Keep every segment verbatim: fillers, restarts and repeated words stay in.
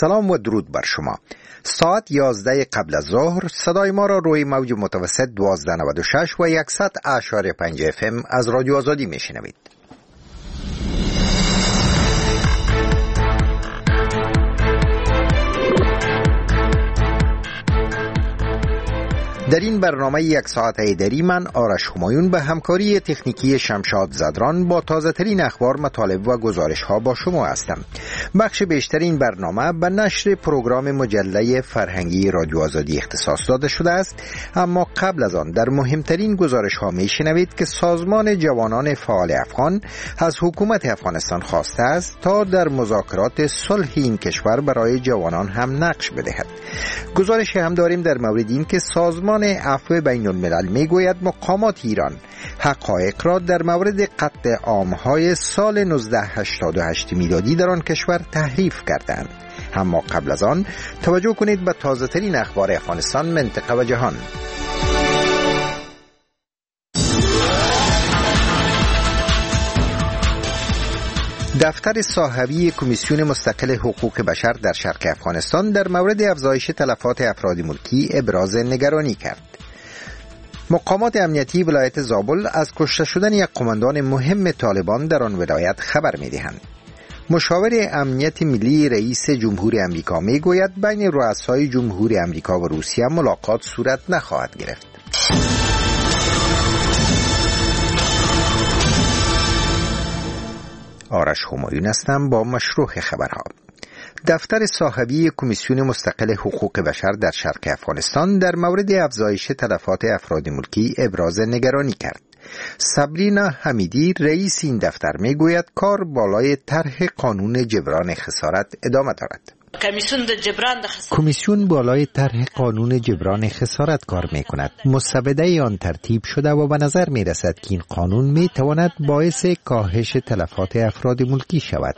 سلام و درود بر شما. ساعت یازده قبل از ظهر صدای ما را روی موج متوسط دوازده نود و شش و صد اعشاری پنج اف ام از رادیو آزادی میشنوید. در این برنامه یک ساعت ایدری من آرش همایون به همکاری تکنیکی شمشاد زدران با تازه ترین اخبار، مطالب و گزارش ها با شما هستم. بخش بیشتر این برنامه به نشر پروگرام مجله فرهنگی رادیو آزادی اختصاص داده شده است، اما قبل از آن در مهمترین گزارش ها می شنوید که سازمان جوانان فعال افغان از حکومت افغانستان خواسته است تا در مذاکرات صلح این کشور برای جوانان هم نقش بدهد. گزارش هم داریم در مورد این که سازمان عفو بین الملل میگوید مقامات ایران حقایق را در مورد قتل عام‌های سال نوزده هشتاد و هشت میلادی در آن کشور تحریف کردند. اما قبل از آن توجه کنید به تازه ترین اخبار افغانستان، منطقه و جهان. دفتر صاحبی کمیسیون مستقل حقوق بشر در شرق افغانستان در مورد افزایش تلفات افراد ملکی ابراز نگرانی کرد. مقامات امنیتی ولایت زابل از کشته شدن یک قماندان مهم طالبان در آن ولایت خبر می‌دهند. مشاور امنیت ملی رئیس جمهور امریکا می‌گوید بین رؤسای جمهور امریکا و روسیه ملاقات صورت نخواهد گرفت. آرش همایون هستم با مشروع خبرها. دفتر صاحبی کمیسیون مستقل حقوق بشر در شرق افغانستان در مورد افزایش تلفات افراد ملکی ابراز نگرانی کرد. صبرینا حمیدی رئیس این دفتر میگوید کار بالای طرح قانون جبران خسارت ادامه دارد. کمیسیون بالای طرح قانون جبران خسارت کار می کند. مسوده آن ترتیب شده و به نظر می رسد که این قانون می تواند باعث کاهش تلفات افراد ملکی شود.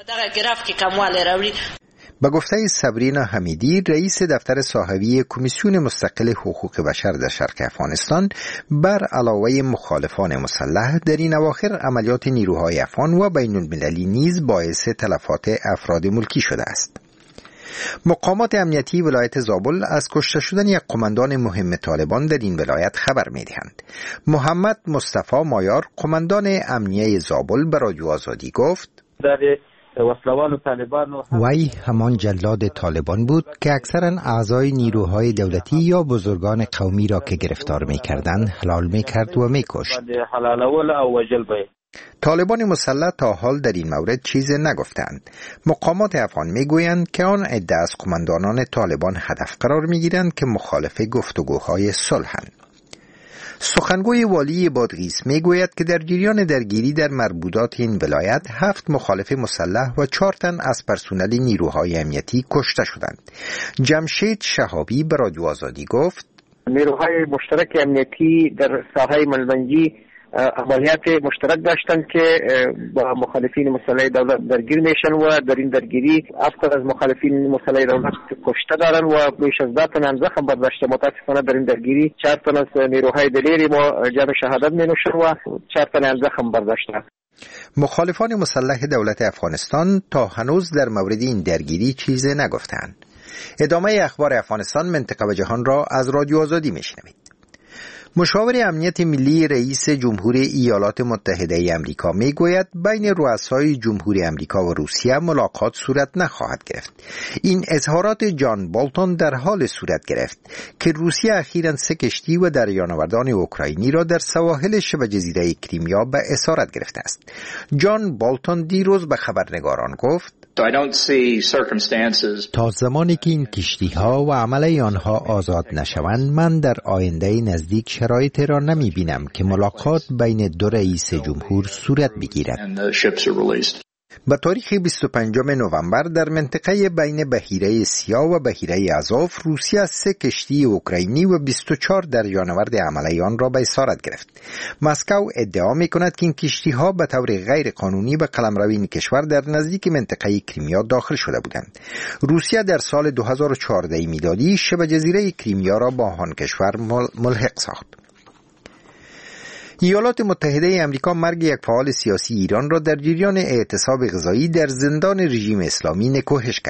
با گفته صبرینا حمیدی رئیس دفتر صاحبی کمیسیون مستقل حقوق بشر در شرق افغانستان، بر علاوه مخالفان مسلح در این اواخر عملیات نیروهای افغان و بین المللی نیز باعث تلفات افراد ملکی شده است. مقامات امنیتی ولایت زابل از کشته شدن یک قماندان مهم طالبان در این ولایت خبر می‌دهند. محمد مصطفی مایار قماندان امنیه زابل به رادیو آزادی گفت وی همان جلاد طالبان بود که اکثرا اعضای نیروهای دولتی یا بزرگان قومی را که گرفتار می‌کردند حلال می‌کرد و می‌کشت. طالبان مسلح تا حال در این مورد چیزی نگفتند. مقامات افغان میگویند که آن عده از قماندانان طالبان هدف قرار میگیرند که مخالف گفتگوهای صلحند. سخنگوی والی بادغیس میگوید که در جریان درگیری در مربوطات این ولایت هفت مخالف مسلح و چهار تن از پرسنل نیروهای امنیتی کشته شدند. جمشید شهابی به رادیو آزادی گفت نیروهای مشترک امنیتی در ساحه ملبنجی عملیات مشترک داشتند که با مخالفین مسلح دولت درگیر میشن و در این درگیری افراد از مخالفین مسلح دولت کشته دارن و بیش از ده تن هم زخم برداشته. متاسفانه در این درگیری چهار تن از نیروهای دلیری ما جام شهادت می نوشن و چهار تن هم زخم برداشته. مخالفان مسلح دولت افغانستان تا هنوز در مورد این درگیری چیزی نگفتند. ادامه اخبار افغانستان، منطقه و جهان را از رادیو آزادی میشنوید. مشاور امنیت ملی رئیس جمهور ایالات متحده امریکا میگوید بین رؤسای جمهور امریکا و روسیه ملاقات صورت نخواهد گرفت. این اظهارات جان بولتون در حال صورت گرفت که روسیه اخیراً سه کشتی و دریانوردان اوکراینی را در سواحل شبه جزیره کریمیا به اسارت گرفته است. جان بولتون دیروز به خبرنگاران گفت تا زمانی که این کشتی ها و عمله آنها آزاد نشوند، من در آینده نزدیک شرایطی را نمی بینم که ملاقات بین دو رئیس جمهور صورت بگیرد. به تاریخ بیست و پنجم نوامبر در منطقه بین بحیره سیاه و بحیره آزوف روسیه سه کشتی اوکراینی و بیست و چهار دریانورد عمله آن را به اسارت گرفت. مسکو ادعا می‌کند که این کشتی‌ها به طور غیر قانونی به قلمرو این کشور در نزدیک منطقه کریمیا داخل شده بودند. روسیه در سال دو هزار و چهارده میلادی شبه جزیره کریمیا را با آن کشور ملحق ساخت. ایالات متحده امریکا مرگ یک فعال سیاسی ایران را در جریان اعتصاب غذایی در زندان رژیم اسلامی نکوهش کرد.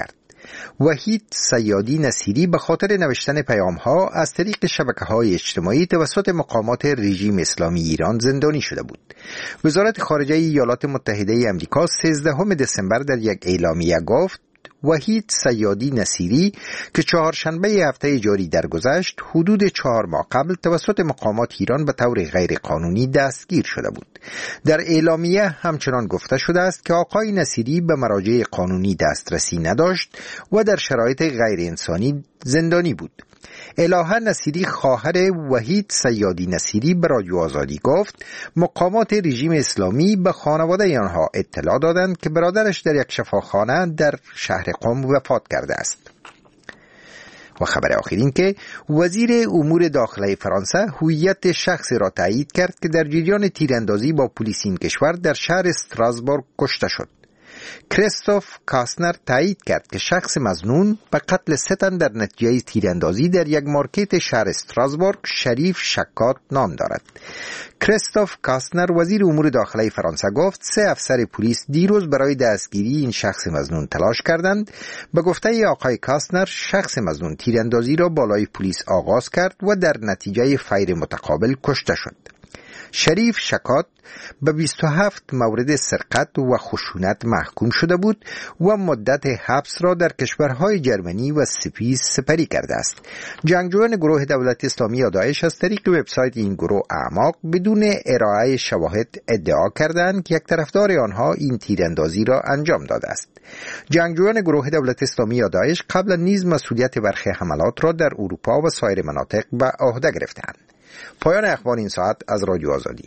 وحید صیادی نصیری به خاطر نوشتن پیام‌ها از طریق شبکه‌های اجتماعی توسط مقامات رژیم اسلامی ایران زندانی شده بود. وزارت خارجه ایالات متحده آمریکا سیزدهم دسامبر در یک اعلامیه گفت وحید صیادی نصیری که چهارشنبه هفته جاری درگذشت حدود چهار ماه قبل توسط مقامات ایران به طور غیر قانونی دستگیر شده بود. در اعلامیه همچنان گفته شده است که آقای نصیری به مراجع قانونی دسترسی نداشت و در شرایط غیر انسانی زندانی بود. الهه نصیری خواهر وحید صیادی نصیری به رادیو آزادی گفت مقامات رژیم اسلامی به خانواده آنها اطلاع دادند که برادرش در یک شفاخانه در شهر قم وفات کرده است. و خبر آخر این که وزیر امور داخله فرانسه هویت شخصی را تایید کرد که در جریان تیراندازی با پلیس این کشور در شهر استراسبورگ کشته شد. کریستوف کاسنر تایید کرد که شخص مظنون به قتل سه تن در نتیجه تیراندازی در یک مارکت شهر استراسبورگ شریف شکات نام دارد. کریستوف کاسنر وزیر امور داخله فرانسه گفت سه افسر پلیس دیروز برای دستگیری این شخص مظنون تلاش کردند. به گفته آقای کاسنر شخص مظنون تیراندازی را بالای پلیس آغاز کرد و در نتیجه فیر متقابل کشته شد. شریف شکات به بیست و هفت مورد سرقت و خشونت محکوم شده بود و مدت حبس را در کشورهای جرمنی و سوئیس سپری کرده است. جنگجویان گروه دولت اسلامی یا داعش از طریق وبسایت این گروه اعماق بدون ارائه شواهد ادعا کردند که یک طرفدار آنها این تیراندازی را انجام داده است. جنگجویان گروه دولت اسلامی یا داعش قبلا نیز مسئولیت برخی حملات را در اروپا و سایر مناطق به عهده گرفتند. پایان اخبار این ساعت از رادیو آزادی.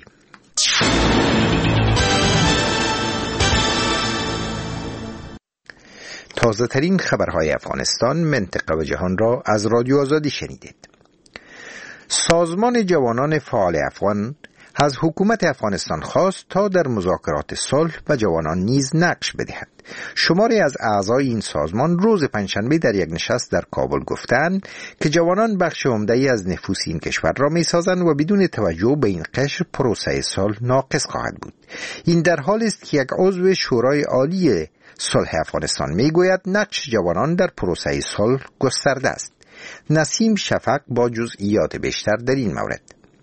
تازه ترین خبرهای افغانستان، منطقه و جهان را از رادیو آزادی شنیدید. سازمان جوانان فعال افغان از حکومت افغانستان خواست تا در مذاکرات صلح و جوانان نیز نقش بدهد. شماری از اعضای این سازمان روز پنجشنبه در یک نشست در کابل گفتند که جوانان بخش عمده‌ای از نفوس این کشور را می‌سازند و بدون توجه به این قشر پروسه صلح ناقص خواهد بود. این در حالی است که یک عضو شورای عالی صلح افغانستان میگوید نقش جوانان در پروسه صلح گسترده است. نسیم شفق با جزئیات بیشتر در این مورد.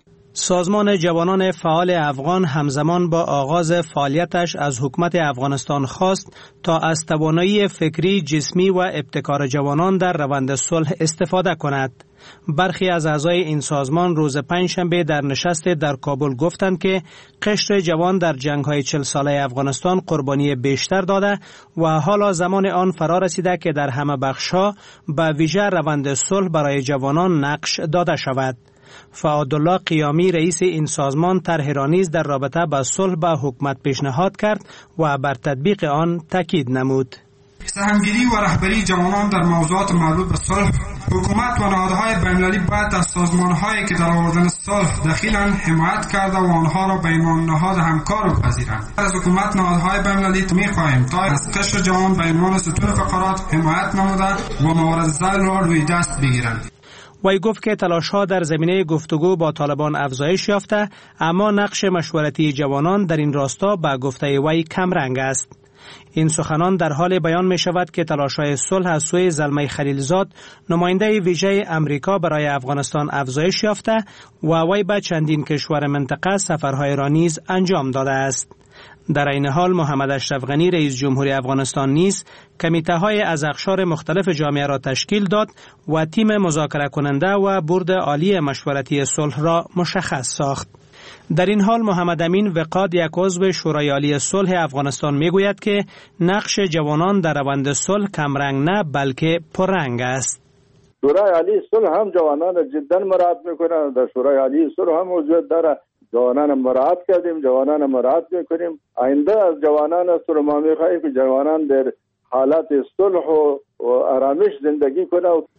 سازمان جوانان فعال افغان همزمان با آغاز فعالیتش از حکومت افغانستان خواست تا از توانایی فکری، جسمی و ابتکار جوانان در روند صلح استفاده کند. برخی از اعضای این سازمان روز پنجشنبه در نشست در کابل گفتند که قشر جوان در جنگ‌های چهل ساله افغانستان قربانی بیشتر داده و حالا زمان آن فرا رسیده که در همه بخش‌ها به ویژه روند صلح برای جوانان نقش داده شود. فعادالله قیامی رئیس این سازمان طرح را نیز در رابطه با صلح به حکومت پیشنهاد کرد و بر تطبیق آن تاکید نمود. سهمگیری و رهبری جوانان در موضوعات مربوط به صلح، حکومت و نهادهای بین‌المللی باید از سازمان‌هایی که در آوردن صلح دخیلند حمایت کرده و آنها را به عنوان نهاد همکار بپذیرند. از حکومت نهادهای بین‌المللی می‌خواهیم تا از قشر جوان به عنوان ستون فقرات حمایت نموده و موارد ضرر را روی دست بگیرند. وی گفت که تلاش‌ها در زمینه گفتگو با طالبان افزایش یافته، اما نقش مشورتی جوانان در این راستا به گفته وی کمرنگ است. این سخنان در حال بیان می شود که تلاش‌های صلح از سوی زلمه خلیلزاد، نماینده ویژه امریکا برای افغانستان افزایش یافته و وی به چندین کشور منطقه سفرهای را نیز انجام داده است. در این حال محمد اشرف غنی رئیس جمهوری افغانستان نیز کمیته‌های از اقشار مختلف جامعه را تشکیل داد و تیم مذاکره کننده و بورد عالی مشورتی صلح را مشخص ساخت. در این حال محمد امین وقاد، یک عضو شورای عالی صلح افغانستان، میگوید که نقش جوانان در روند صلح کمرنگ نه بلکه پررنگ است. شورای عالی صلح هم جوانان جدا مراعات میکنند. در شورای عالی صلح هم موجود داره. جوانان مراعات کردیم، جوانان مراعات میکنیم. آینده از جوانان است رو ما میخواهیم که جوانان در حالت صلح و آرامش زندگی کنند.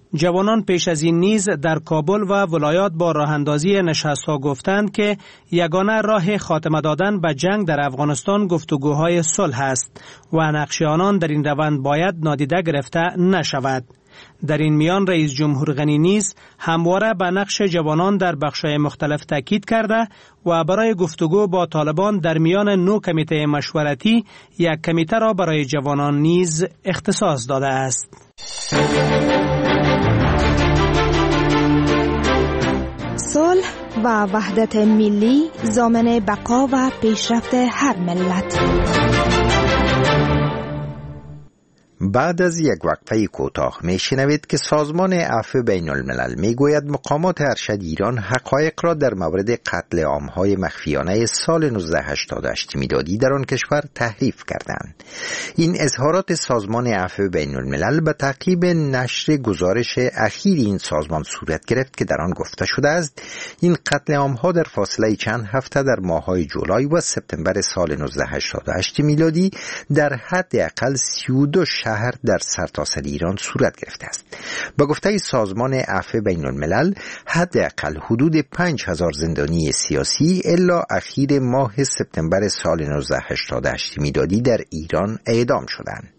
جوانان پیش از این نیز در کابل و ولایات با راه اندازی نشست‌ها گفتند که یگانه راه خاتمه دادن به جنگ در افغانستان گفتگوهای صلح است و نقش آنان در این روند باید نادیده گرفته نشود. در این میان رئیس جمهور غنی نیز همواره به نقش جوانان در بخش‌های مختلف تاکید کرده و برای گفتگو با طالبان در میان نو کمیته مشورتی یک کمیته را برای جوانان نیز اختصاص داده است. صلح و وحدت ملی ضامن بقا و پیشرفت هر ملت. بعد از یک وقفه کوتاه میشنوید که سازمان عفو بین الملل میگوید مقامات ارشد ایران حقایق را در مورد قتل عامهای مخفیانه سال نوزده هشتاد و هشت میلادی در آن کشور تحریف کردند. این اظهارات سازمان عفو بین الملل به تعقیب نشر گزارش اخیر این سازمان صورت گرفت که در آن گفته شده است این قتل عامها در فاصله چند هفته در ماه‌های جولای و سپتامبر سال نوزده هشتاد و هشت میلادی در حداقل سی و دو شهر در سرتاسر ایران صورت گرفته است. با گفته سازمان عفو بین الملل حداقل حدود پنج هزار زندانی سیاسی الا اخیر ماه سپتامبر سال نوزده هشتاد و هشت میلادی در ایران اعدام شدند.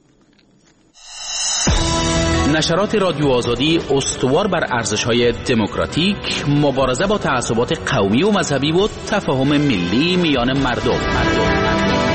نشرات رادیو آزادی استوار بر ارزش‌های دموکراتیک، مبارزه با تعصبات قومی و مذهبی و تفاهم ملی میان مردم. مردم.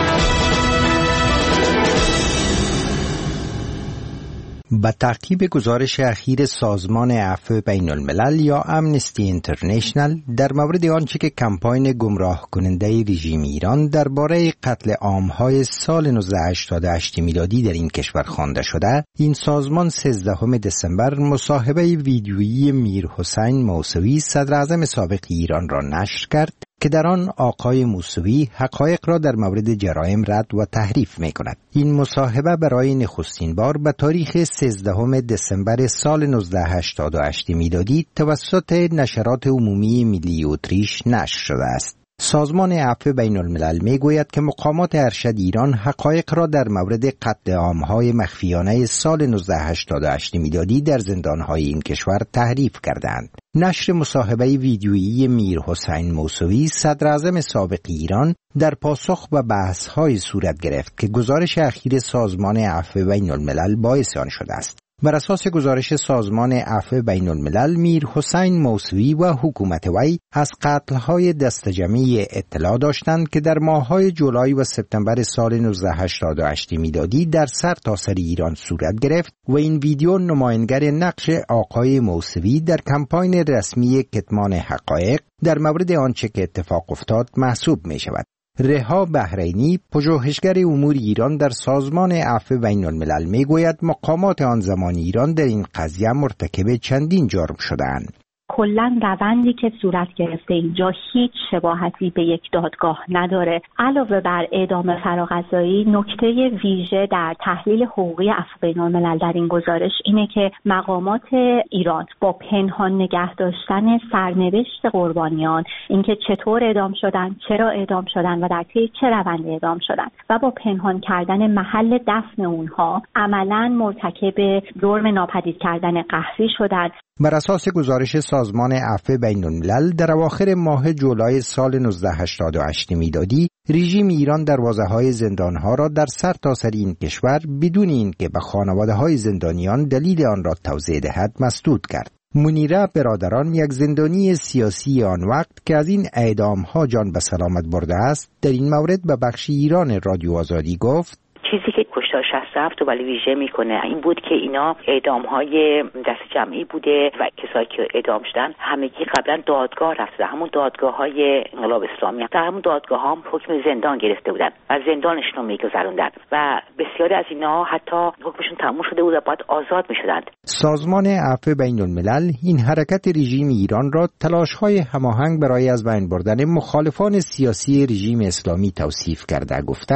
با تعقیب گزارش اخیر سازمان عفو بین الملل یا امنستی اینترنشنل در مورد آنچه که کمپاین گمراه کننده رژیم ایران درباره قتل عامهای سال نوزده هشتاد و هشت میلادی در این کشور خوانده شده، این سازمان سیزدهم دسامبر مصاحبه ویدیویی میرحسین موسوی صدر اعظم سابق ایران را نشر کرد که در آن آقای موسوی حقایق را در مورد جرایم رد و تحریف می کند. این مصاحبه برای نخستین بار به تاریخ سیزدهم دسامبر سال نوزده هشتاد و هشت میلادی توسط نشرات عمومی ملی اتریش نشر شده است. سازمان عفو بین الملل می گوید که مقامات ارشد ایران حقایق را در مورد قتل عامهای مخفیانه سال نوزده هشتاد و هشت میلادی در زندانهای این کشور تحریف کردند. نشر مصاحبه ویدیویی میرحسین موسوی صدر اعظم سابق ایران در پاسخ به بحث‌های صورت گرفت که گزارش اخیر سازمان عفو بین الملل باعث آن شده است. بر اساس گزارش سازمان عفو بین الملل، میرحسین موسوی و حکومت وی از قتل‌های دستجمعی اطلاع داشتند که در ماه‌های جولای و سپتامبر سال نوزده هشتاد و هشت میلادی در سرتاسر ایران صورت گرفت و این ویدیو نمایانگر نقش آقای موسوی در کمپاین رسمی کتمان حقایق در مورد آنچه که اتفاق افتاد محسوب می‌شود. رها بحرینی، پژوهشگر امور ایران در سازمان عفو بین الملل میگوید مقامات آن زمان ایران در این قضیه مرتکب چندین جرم شدند. کلاً روندی که صورت گرفته اینجا هیچ شباهتی به یک دادگاه نداره. علاوه بر اعدام فراغذایی، نکته ویژه در تحلیل حقوقی عفو بین الملل در این گزارش اینه که مقامات ایران با پنهان نگه داشتن سرنوشت قربانیان، اینکه چطور اعدام شدن، چرا اعدام شدن و در طی چه روند اعدام شدن و با پنهان کردن محل دفن اونها عملاً مرتکب جرم ناپدید کردن قهری شدن. بر اساس گزارش سازمان عفو بین الملل در اواخر ماه جولای سال نوزده هشتاد و هشت میلادی رژیم ایران دروازه‌های زندان‌ها را در سرتاسر این کشور بدون اینکه به خانواده‌های زندانیان دلیل آن را توضیح دهد مسدود کرد. منیره برادران، یک زندانی سیاسی آن وقت که از این اعدام‌ها جان به سلامت برده است، در این مورد به بخش ایران رادیو آزادی گفت: چیزی که کشتار شصت و هفت رو ولی ویژه میکنه این بود که اینا اعدام‌های دست جمعی بوده و کسایی که اعدام شدن همگی قبلا دادگاه رفته، همون دادگاه‌های انقلاب اسلامی، در همون دادگاه هم حکم زندان گرفته بودن و زندانشون رو میگذروندن و بسیاری از اینا حتی حکمشون تموم شده بود و باید آزاد میشدند. سازمان عفو بین الملل این حرکت رژیم ایران را تلاش‌های هماهنگ برای از بین بردن مخالفان سیاسی رژیم اسلامی توصیف کرده گفته است: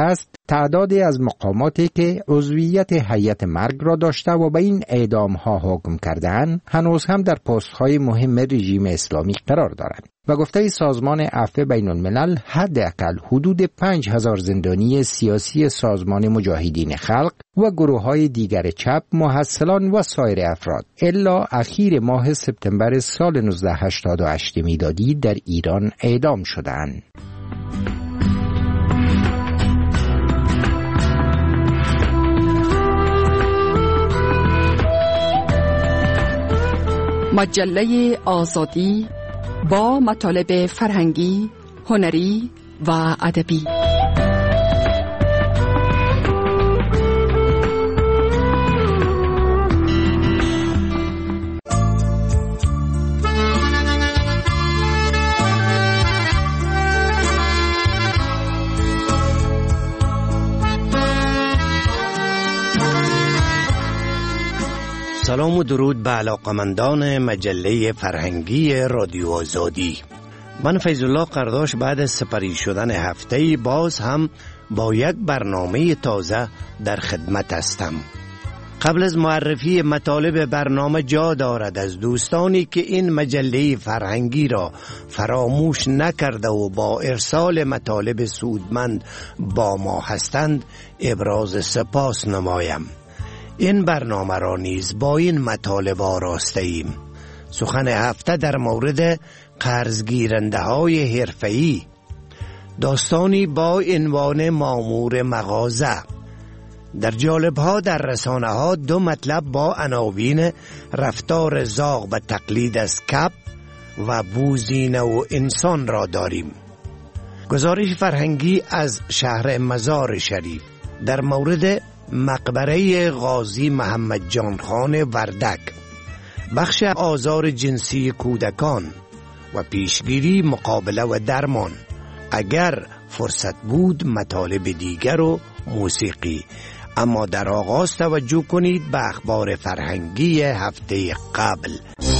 تعدادی از مقاماتی که عضویت هیئت مرگ را داشته و به این اعدام‌ها حکم کردند هنوز هم در پست‌های مهم رژیم اسلامی قرار دارند و گفته سازمان عفو بین الملل حداقل حدود پنج هزار زندانی سیاسی سازمان مجاهدین خلق و گروه‌های دیگر چپ، محصلان و سایر افراد الا اخیر ماه سپتامبر سال نوزده هشتاد و هشت میلادی در ایران اعدام شدند. مجله آزادی با مطالب فرهنگی، هنری و ادبی. سلام و درود به علاقمندان مجله فرهنگی رادیو آزادی. من فیض الله قرداش بعد از سپری شدن هفته باز هم با یک برنامه تازه در خدمت هستم. قبل از معرفی مطالب برنامه جا دارد از دوستانی که این مجله فرهنگی را فراموش نکرده و با ارسال مطالب سودمند با ما هستند ابراز سپاس نمایم. این برنامه را نیز با این مطالب آراسته ایم. سخن هفته در مورد قرضگیرنده های حرفه‌ای، داستانی با عنوان مامور مغازه. در جالب ها در رسانه ها دو مطلب با عناوین رفتار زاغ و تقلید از کپ و بوزینه و انسان را داریم. گزارش فرهنگی از شهر مزار شریف در مورد مقبره غازی محمد جان خان وردک، بخش آزار جنسی کودکان و پیشگیری، مقابله و درمان. اگر فرصت بود مطالب دیگر و موسیقی. اما در آغاز توجه کنید به اخبار فرهنگی هفته قبل.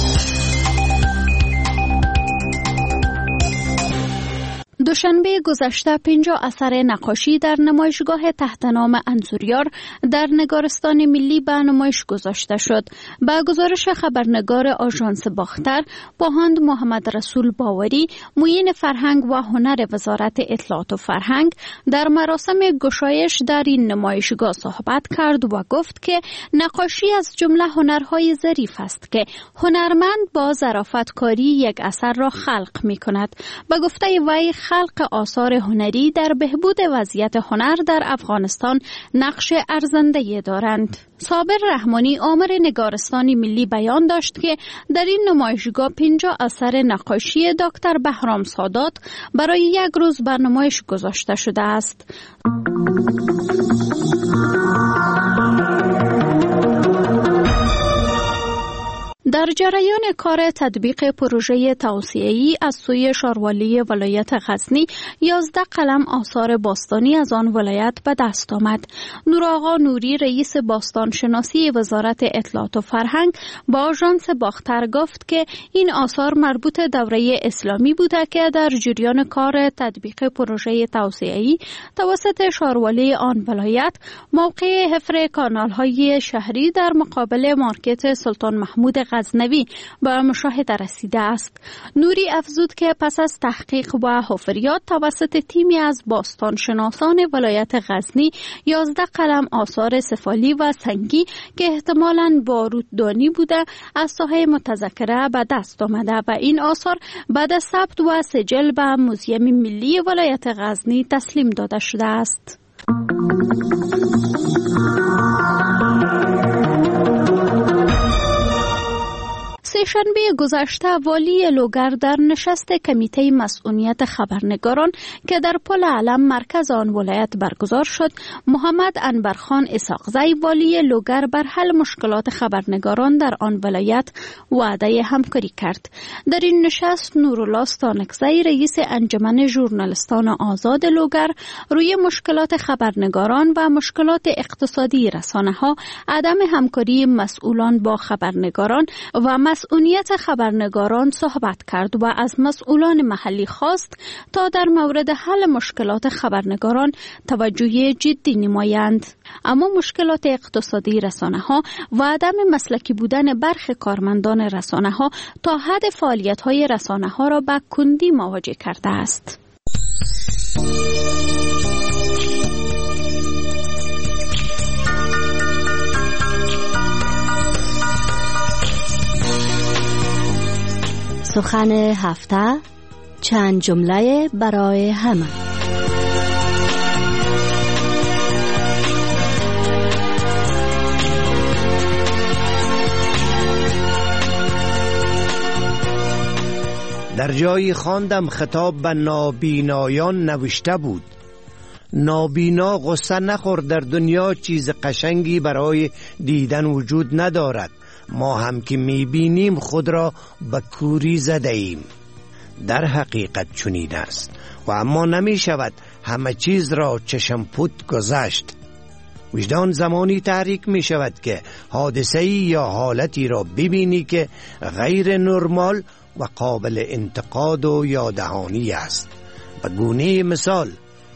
دوشنبه گذشته پنجاه اثر نقاشی در نمایشگاه تحت نام انظوریار در نگارستان ملی به نمایش گذاشته شد. با گزارش خبرنگار آژانس باختر، پاهاند محمد رسول باوری، معین فرهنگ و هنر وزارت اطلاعات و فرهنگ، در مراسم گشایش در این نمایشگاه صحبت کرد و گفت که نقاشی از جمله هنرهای ظریف است که هنرمند با ظرافت کاری یک اثر را خلق می کند. به گفته وی خلق آثار هنری در بهبود وضعیت هنر در افغانستان نقش ارزنده دارند. صابر رحمانی آمر نگارستان ملی بیان داشت که در این نمایشگاه پنجاه اثر نقاشی دکتر بهرام سادات برای یک روز به نمایش گذاشته شده است. در جریان کار تطبیق پروژه توسعه‌ای از سوی شاروالی ولایت غزنی، یازده قلم آثار باستانی از آن ولایت به دست آمد. نورآقا نوری، رئیس باستان شناسی وزارت اطلاعات و فرهنگ، با آژانس باختر گفت که این آثار مربوط دوره اسلامی بوده که در جریان کار تطبیق پروژه توسعه‌ای توسط شاروالی آن ولایت موقع حفر کانال‌های شهری در مقابل مارکت سلطان محمود غزنوی به مشاهده رسیده است. نوری افزود که پس از تحقیق و حفریات توسط تیمی از باستانشناسان ولایت غزنی، یازده قلم آثار سفالی و سنگی که احتمالاً باروددانی بوده از ساحه متذکره به دست آمده و این آثار بعد از ثبت و سجل به موزیم ملی ولایت غزنی تسلیم داده شده است. سه‌شنبه گذشته والی لوگر در نشست کمیته مسئولیت خبرنگاران که در پل علم مرکز آن ولایت برگزار شد، محمد انورخان اسحاقزی والی لوگر بر حل مشکلات خبرنگاران در آن ولایت وعده همکاری کرد. در این نشست نورالله ستانکزی، رئیس انجمن ژورنالیستان آزاد لوگر، روی مشکلات خبرنگاران و مشکلات اقتصادی رسانه‌ها، عدم همکاری مسئولان با خبرنگاران و مسئولیت امنیت خبرنگاران صحبت کرد و از مسئولان محلی خواست تا در مورد حل مشکلات خبرنگاران توجه جدی نمایند. اما مشکلات اقتصادی رسانه‌ها و عدم مسلکی بودن برخی کارمندان رسانه‌ها تا حد فعالیت‌های رسانه‌ها را به کندی مواجه کرده است. سخن هفته، چند جمله برای همه. در جایی خواندم خطاب به نابینایان نوشته بود: نابینا غصه نخور، در دنیا چیز قشنگی برای دیدن وجود ندارد. ما هم که میبینیم خود را به کوری زده ایم. در حقیقت چنین است و اما نمی شود همه چیز را چشم پوت گذشت. وجدان زمانی تحریک می شود که حادثه‌ای یا حالتی را ببینی که غیر نرمال و قابل انتقاد و یادهانی است. به گونه مثال،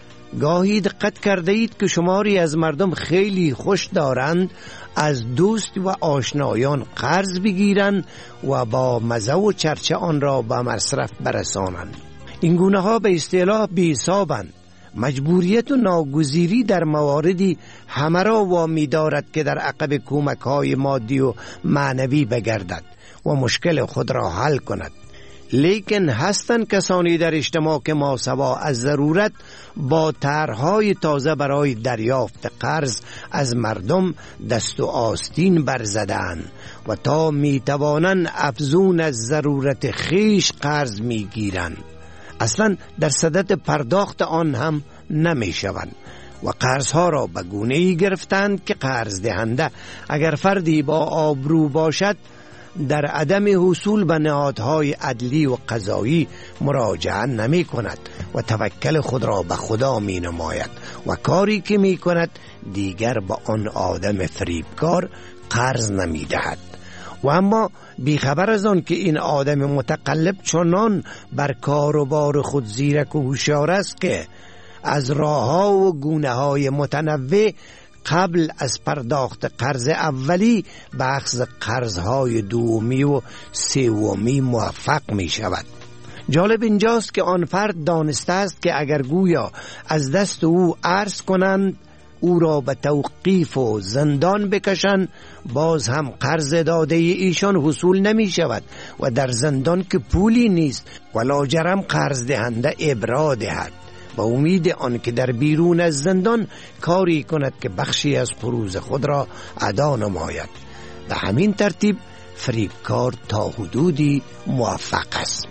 گاهی دقت کرده اید که شماری از مردم خیلی خوش دارند از دوست و آشنایان قرض بگیرند و با مزه و چرچه آن را به مصرف برسانند. این گونه ها به اصطلاح بی‌حسابند. مجبوریت و ناگزیری در مواردی همه را وامی دارد که در عقب کمک های مادی و معنوی بگردد و مشکل خود را حل کند. لیکن هستند کسانی در اجتماع که ماسوا از ضرورت با طرح‌های تازه برای دریافت قرض از مردم دست و آستین برزدند و تا میتوانند افزون از ضرورت خیش قرض میگیرند. اصلا در صدد پرداخت آن هم نمیشوند و قرضها را به گونه‌ای گرفتند که قرض دهنده اگر فردی با آبرو باشد در عدم حصول به نهادهای عدلی و قضایی مراجعه نمی کند و توکل خود را به خدا می نماید و کاری که می کند دیگر با آن آدم فریبکار قرض نمی دهد. و اما بیخبر از آن که این آدم متقلب چنان بر کار و بار خود زیرک و هوشیار است که از راه‌ها و گونه‌های متنوع قبل از پرداخت قرض اولی به اخذ قرضهای دومی و سومی موفق می شود. جالب اینجاست که آن فرد دانسته است که اگر گویا از دست او عرض کنند او را به توقیف و زندان بکشند باز هم قرض داده ایشان حصول نمی شود و در زندان که پولی نیست و لاجرم قرض دهنده ابرا دهد با امید آن که در بیرون از زندان کاری کند که بخشی از قروض خود را ادا نماید. به همین ترتیب فریبکار تا حدودی موفق است.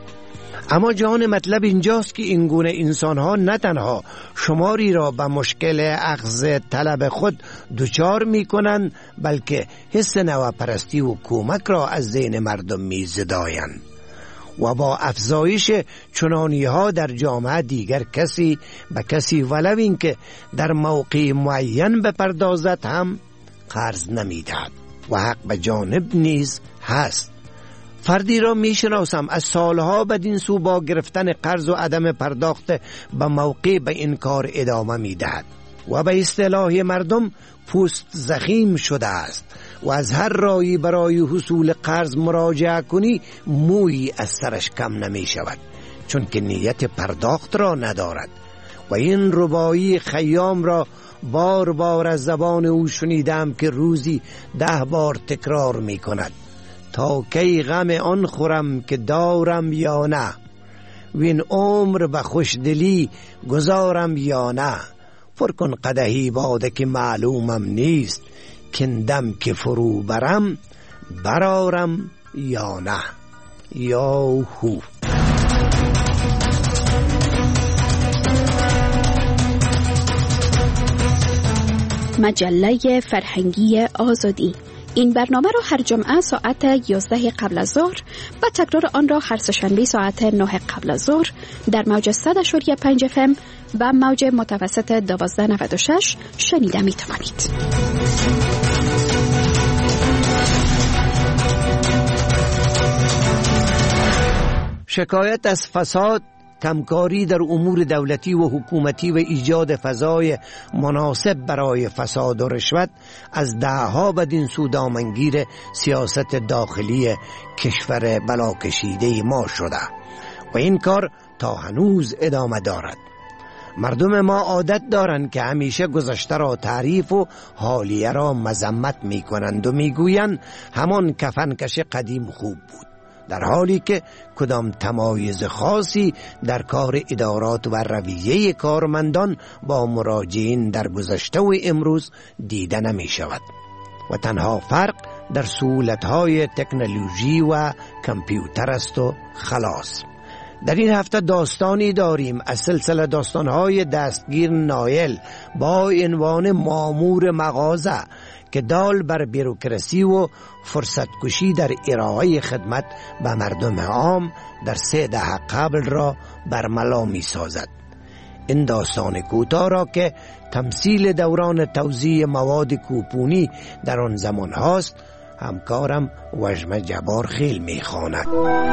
اما جان مطلب اینجاست که این گونه انسان‌ها نه تنها شماری را به مشکل اخذ طلب خود دچار می‌کنند بلکه حس نوپرستی و کمک را از ذهن مردم می‌زدایند و با افزایش چنانی ها در جامعه دیگر کسی به کسی ولو این که در موقع معین بپردازد هم قرض نمیدهد و حق به جانب نیز هست. فردی را میشناسم از سالها بدین سو با گرفتن قرض و عدم پرداخت به موقع به این کار ادامه میدهد و به اصطلاح مردم پوست زخیم شده است و از هر راهی برای حصول قرض مراجعه کنی مویی از سرش کم نمی شود چون که نیت پرداخت را ندارد و این ربایی خیام را بار بار از زبان او شنیدم که روزی ده بار تکرار می کند: تا کی غم آن خورم که دارم یا نه، وین عمر به خوشدلی گذارم یا نه، پر کن قدحی باده که معلومم نیست، کندم که فرو برم برارم یا نه. یا هو. مجله فرهنگی آزادی. این برنامه را هر جمعه ساعت یازده قبل از ظهر و تکرار آن را هر سه‌شنبه ساعت نه قبل از ظهر در موج صد و پنج اف ام و موج متوسط دوازده نود و شش شنیده می توانید. شکایت از فساد، کمکاری در امور دولتی و حکومتی و ایجاد فضای مناسب برای فساد و رشوت از دهها بدین سو دامنگیر سیاست داخلی کشور بلاکشیده ما شده و این کار تا هنوز ادامه دارد. مردم ما عادت دارند که همیشه گذشته را تعریف و حالیه را مذمت می کنند و می گویند همان کفنکش قدیم خوب بود، در حالی که کدام تمایز خاصی در کار ادارات و رویه کارمندان با مراجعین در گذشته و امروز دیده نمی شود و تنها فرق در سهولت‌های تکنولوژی و کامپیوتر است و خلاص. در این هفته داستانی داریم از سلسله داستان‌های دستگیر نایل با عنوان مامور مغازه که دال بر بیروکراسی و فرصت کشی در ارائه خدمت به مردم عام در سه دهه قبل را برملا می سازد. این داستان کوتاه را که تمثیل دوران توزیع مواد کوپونی در آن زمان هاست، همکارم وجمه جبار خیل می خواند.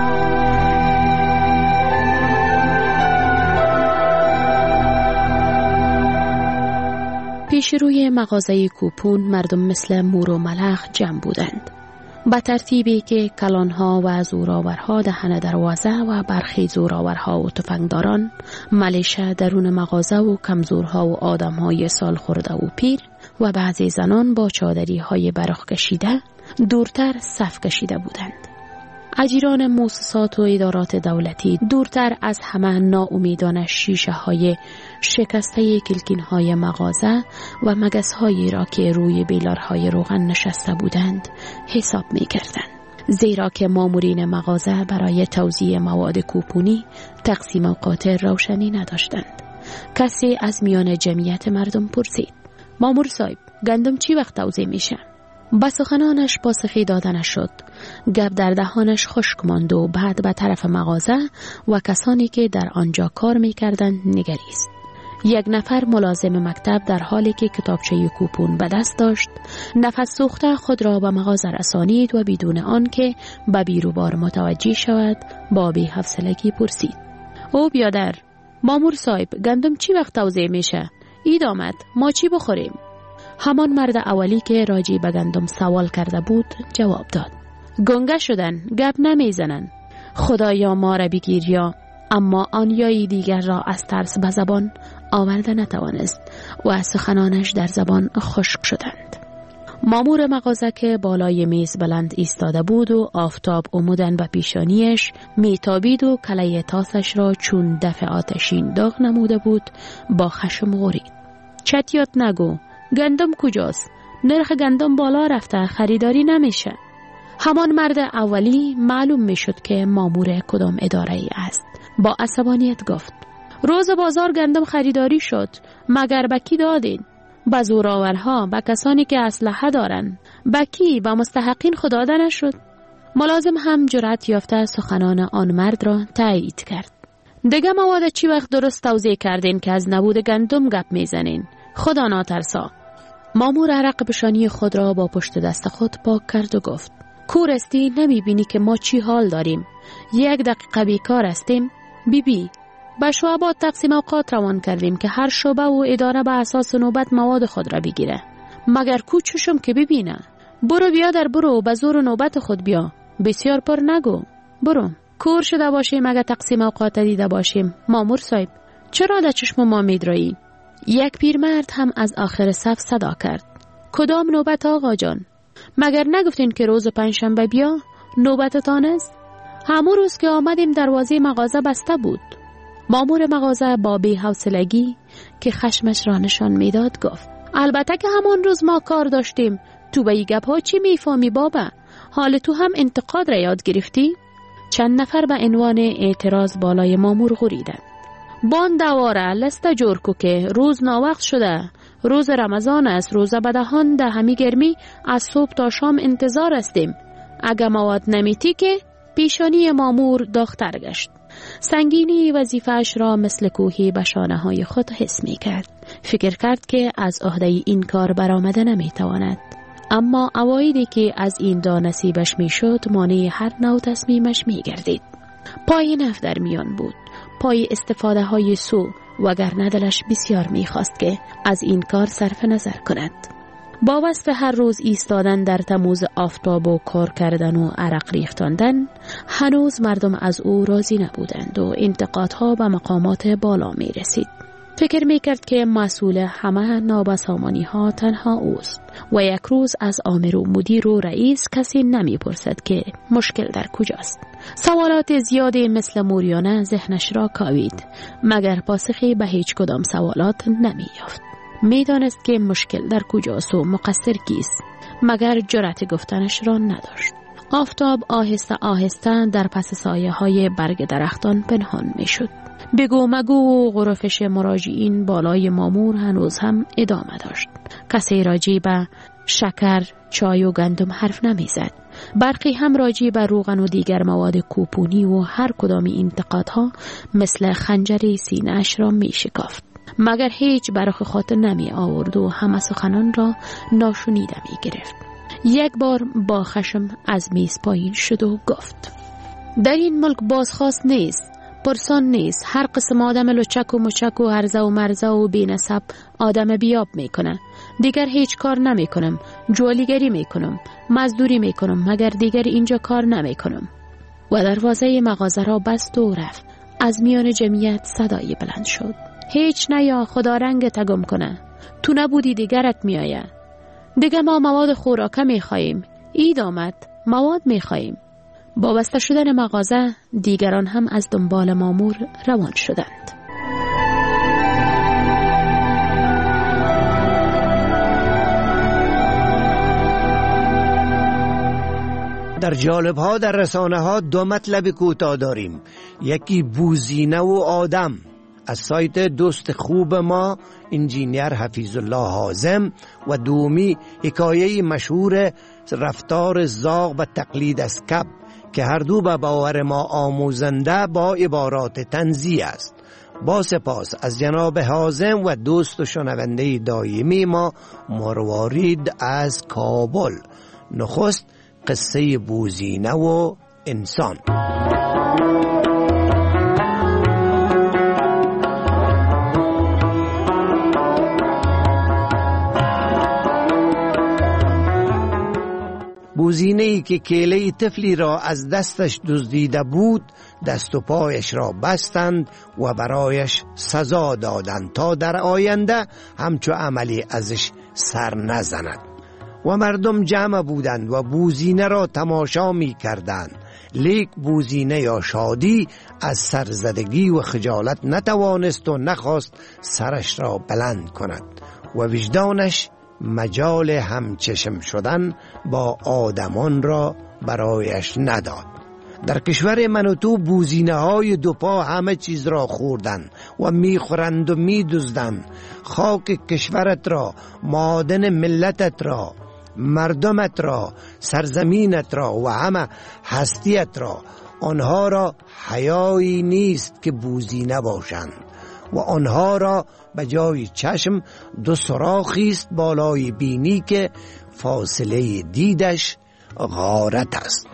پیش روی مغازه کوپون مردم مثل مور و ملخ جمع بودند، به ترتیبی که کلانها و زوراورها دهن دروازه و برخی زوراورها و تفنگداران ملیشه درون مغازه و کمزورها و آدمهای سال خورده و پیر و بعضی زنان با چادری های برق کشیده دورتر صف کشیده بودند. اجیران مؤسسات و ادارات دولتی دورتر از همه ناامیدانه شیشه های شکسته کلکین های مغازه و مگس هایی را که روی بیلارهای روغن نشسته بودند حساب می کردند، زیرا که مامورین مغازه برای توزیع مواد کوپونی تقسیم اوقات روشنی نداشتند. کسی از میان جمعیت مردم پرسید: مامور صاحب، گندم چی وقت توزیع میشه؟ با سخنانش پاسخی داده نشد. گپ در دهانش خشک ماند و بعد به طرف مغازه و کسانی که در آنجا کار میکردند نگریست. یک نفر ملازم مکتب در حالی که کتابچه کوپون به دست داشت نفس سوخته خود را به مغازه رسانید و بدون آن که به بیروبار متوجه شود با بی‌حوصلگی پرسید: او بیادر، مامور صاحب، گندم چی وقت توزیع میشه؟ اید آمد، ما چی بخوریم؟ همان مرد اولی که راجی به گندم سوال کرده بود جواب داد: گنگه شدن، گپ نمیزنن. خدایا ما را بگیر یا. اما آن یایی دیگر را از ترس به زبان آورده نتوانست و سخنانش در زبان خشک شدند. مامور مغازه که بالای میز بلند ایستاده بود و آفتاب عمودن به پیشانیش میتابید و کله تاسش را چون دفع آتشین داغ نموده بود با خشم غرید: چتیات نگو، گندم کجاست؟ نرخ گندم بالا رفته، خریداری نمیشه. همان مرد اولی معلوم میشد که مامور کدام اداره ای است. با عصبانیت گفت: روز بازار گندم خریداری شد، مگر بکی دادین؟ به زوراورها، به کسانی که اسلحه دارن. بکی به مستحقین خود داده نشد. ملازم هم جرأت یافته سخنان آن مرد را تایید کرد: دیگه مواد چی وقت درست توزیع کردین که از نبود گندم گپ میزنین؟ خدا ناترسا. مامور عرق بشانی خود را با پشت دست خود پاک کرد و گفت: کورستی نمی بینی که ما چی حال داریم؟ یک دقیقه بیکار هستیم. بی بی به شعبات تقسیم اوقات روان کردیم که هر شعبه و اداره به اساس نوبت مواد خود را بگیره. مگر کوچشم که ببینه. برو بیا در برو به زور نوبت خود بیا. بسیار پر نگو. برو. کور شده باشیم اگه تقسیم اوقات دیده باشیم. مامور صاحب، چرا در چشم ما میدرایی؟ یک پیرمرد هم از آخر صف صدا کرد: کدام نوبت آقا جان؟ مگر نگفتین که روز پنجشنبه بیا؟ نوبتتان است؟ همون روز که آمدیم دروازه مغازه بسته بود. مامور مغازه با بی‌حوصلگی که خشمش را نشان میداد گفت: البته که همون روز ما کار داشتیم. تو به این گپ ها چی میفهمی بابا؟ حال تو هم انتقاد را یاد گرفتی؟ چند نفر به عنوان اعتراض بالای مامور غریدند: بان دواره لسته جور کو که روز ناوقت شده، روز رمضان است، روز بدهان ده همی گرمی از صبح تا شام انتظار استیم. اگه مواد نمیتی که پیشانی مامور داغ‌تر گشت. سنگینی وظیفه‌اش را مثل کوهی به شانه‌های خود حس می‌کرد. فکر کرد که از عهده این کار برآمده نمی‌تواند. اما اوایدی که از این دا نصیبش می‌شد مانع هر نوع تصمیمش می‌گردید. پای نفت در میان بود، پای استفاده های سو، وگرنه دلش بسیار میخواست که از این کار صرف نظر کند. با وصف هر روز ایستادن در تموز آفتاب و کار کردن و عرق ریختاندن، هنوز مردم از او راضی نبودند و انتقادها به مقامات بالا می رسید. فکر می کرد که مسئول همه نابسامانی ها تنها اوست و یک روز از آمر و مدیر و رئیس کسی نمی پرسد که مشکل در کجاست. سوالات زیادی مثل موریانه ذهنش را کاوید، مگر پاسخی به هیچ کدام سوالات نمی یافت. می دانست که مشکل در کجاست و مقصر کیست، مگر جرأت گفتنش را نداشت. آفتاب آهسته آهسته در پس سایه های برگ درختان پنهان می شد. بگو مگو و غرفش مراجعین بالای مامور هنوز هم ادامه داشت. کسی راجع به شکر، چای و گندم حرف نمی زد. برخی هم راجع به روغن و دیگر مواد کوپونی و هر کدام انتقادها مثل خنجری سینه‌اش را می شکافت. مگر هیچ برخ خاطر نمی آورد و همه سخنان را ناشنیده می گرفت. یک بار با خشم از میز پایین شد و گفت: در این ملک بازخواست نیست، پرسان نیست. هر قسم آدم لچک و مچک و هرزه و مرزه و بینسب آدم بیاب میکنه. دیگر هیچ کار نمیکنم، جوالیگری میکنم، مزدوری میکنم، مگر دیگر اینجا کار نمیکنم. و دروازه مغازه را بست و رفت. از میان جمعیت صدای بلند شد: هیچ نیا، خدا رنگ تگم کنه، تو نبودی دیگرت میآید. دیگه ما مواد خوراکه میخواییم، عید آمد، مواد میخواییم. با بسته شدن مغازه دیگران هم از دنبال مامور روان شدند. در جالب ها در رسانه ها دو مطلب کوتاه داریم، یکی بوزینه و آدم. از سایت دوست خوب ما انجینیر حفیظ الله حازم و دومی حکایه مشهور رفتار زاغ و تقلید از کب که هر دو به باور ما آموزنده با عبارات طنزی است. با سپاس از جناب حازم و دوست و شنونده دائمی ما مروارید از کابل. نخست قصه بوزینه و انسان. بوزینه‌ای که کیله طفلی را از دستش دزدیده بود دست و پایش را بستند و برایش سزا دادند تا در آینده همچو عملی ازش سر نزند. و مردم جمع بودند و بوزینه را تماشا می کردند، لیک بوزینه یا شادی از سرزدگی و خجالت نتوانست و نخواست سرش را بلند کند و وجدانش مجال همچشم شدن با آدمان را برایش نداد. در کشور من و تو بوزینه های دو پا همه چیز را خوردن و میخورند و میدزدند. خاک کشورت را، معادن ملتت را، مردمت را، سرزمینت را و همه هستیت را. آنها را حیایی نیست که بوزینه باشند و آنها را به جای چشم دو سوراخی است بالای بینی که فاصله دیدش غارت است.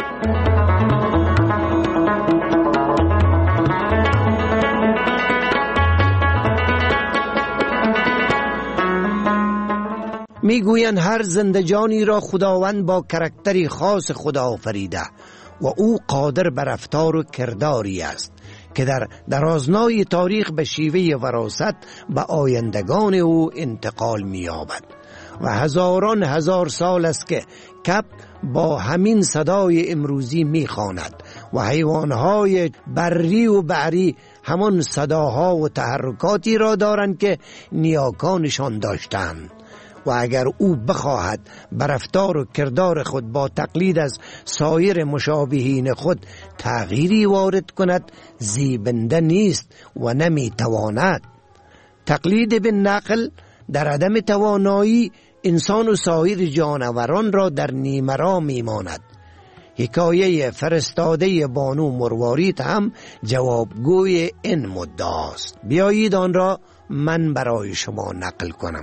میگویند هر زندجانی را خداوند با کرکتری خاص خدا آفریده و او قادر بر رفتار و کرداری است که در درازنای تاریخ به شیوه وراثت به آیندگان او انتقال می‌یابد. و هزاران هزار سال است که کپ با همین صدای امروزی می‌خواند و حیوانهای بری و بحری همان صداها و تحرکاتی را دارند که نیاکانشان داشتند. و اگر او بخواهد بر رفتار و کردار خود با تقلید از سایر مشابهین خود تغییری وارد کند زیبنده نیست و نمی تواند. تقلید به نقل در عدم توانایی انسان و سایر جانوران را در نیمه می ماند. حکایه فرستاده بانو مروارید هم جوابگوی این مدعاست. بیایید آن را من برای شما نقل کنم.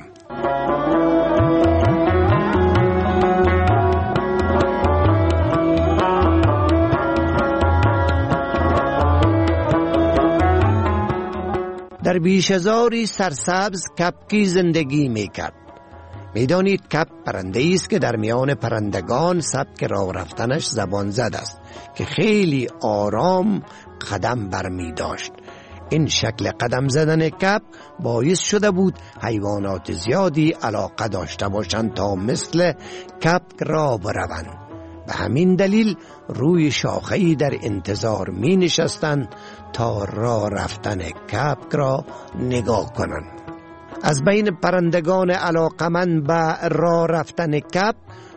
بیش از آری سرسبز کپکی زندگی میکرد. میدانید کپ پرنده است که در میان پرندگان سبک راه رفتنش زبان زد است که خیلی آرام قدم برمی داشت. این شکل قدم زدن کپ باعث شده بود حیوانات زیادی علاقه داشته باشند تا مثل کپ راه بروند. به همین دلیل روی شاخه‌ای در انتظار می نشستند تا راه رفتن کپ را نگاه کنند. از بین پرندگان علاقمند به راه رفتن کپ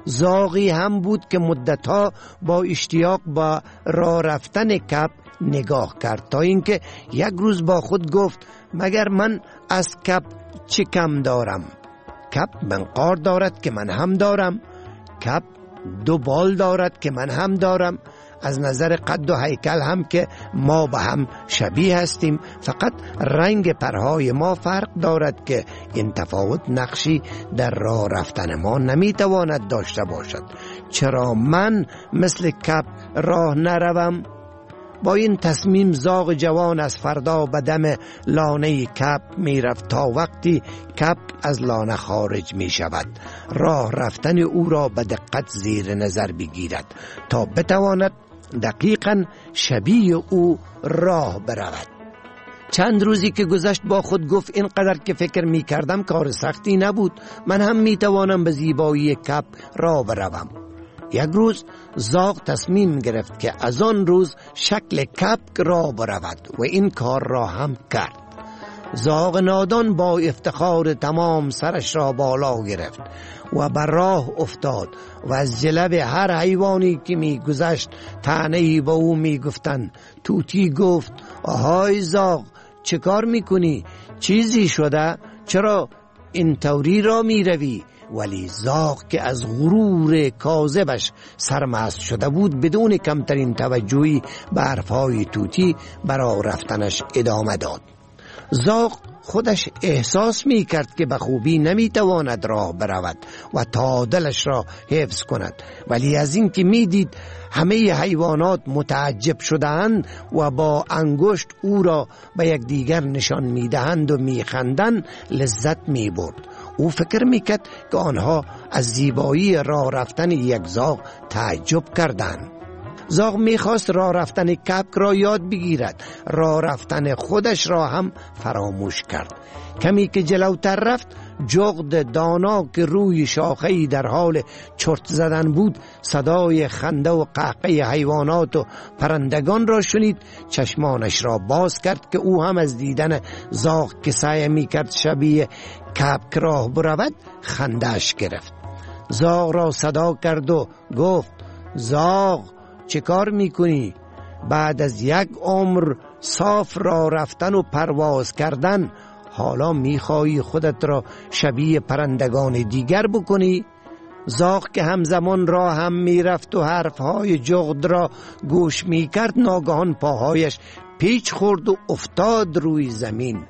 زاغی هم بود که مدتها با اشتیاق با راه رفتن کپ نگاه کرد تا اینکه یک روز با خود گفت مگر من از کپ چه کم دارم؟ کپ منقار دارد که من هم دارم، کپ دو بال دارد که من هم دارم، از نظر قد و هیکل هم که ما به هم شبیه هستیم، فقط رنگ پرهای ما فرق دارد که این تفاوت نقشی در راه رفتن ما نمیتواند داشته باشد. چرا من مثل کپ راه نروم؟ با این تصمیم زاغ جوان از فردا به دم لانه کپ می رفت تا وقتی کپ از لانه خارج می شود راه رفتن او را به دقت زیر نظر بگیرد تا بتواند دقیقاً شبیه او راه برود. چند روزی که گذشت با خود گفت اینقدر که فکر می کردم کار سختی نبود، من هم می توانم به زیبایی کپ راه بروم. یک روز زاغ تصمیم گرفت که از آن روز شکل کپ را برود و این کار را هم کرد. زاغ نادان با افتخار تمام سرش را بالا گرفت و بر راه افتاد و از جلب هر حیوانی که می گذشت طعنه‌ای به او می گفتند. طوطی گفت آهای زاغ، چه کار می کنی؟ چیزی شده؟ چرا این طوری را می روی؟ ولی زاغ که از غرور کاذبش سرمست شده بود بدون کمترین توجهی به حرفهای طوطی برای رفتنش ادامه داد. زاغ خودش احساس می کرد که به خوبی نمی تواند راه برود و تعادلش را حفظ کند، ولی از این که می دید همه حیوانات متعجب شده‌اند و با انگشت او را به یکدیگر نشان می دهند و می خندند لذت می برد. او فکر می کرد که آنها از زیبایی راه رفتن یک زاغ تعجب کردند. زاغ می خواست راه رفتن کپ را یاد بگیرد، راه رفتن خودش را هم فراموش کرد. کمی که جلوتر رفت جغد دانا که روی شاخه‌ای در حال چرت زدن بود صدای خنده و قهقه حیوانات و پرندگان را شنید. چشمانش را باز کرد که او هم از دیدن زاغ که سعی می کرد شبیه کپ راه برود خنده‌اش گرفت. زاغ را صدا کرد و گفت زاغ، چه کار میکنی؟ بعد از یک عمر صاف را رفتن و پرواز کردن حالا میخوایی خودت را شبیه پرندگان دیگر بکنی؟ زاغ که همزمان را هم میرفت و حرفهای جغد را گوش میکرد ناگهان پاهایش پیچ خورد و افتاد روی زمین.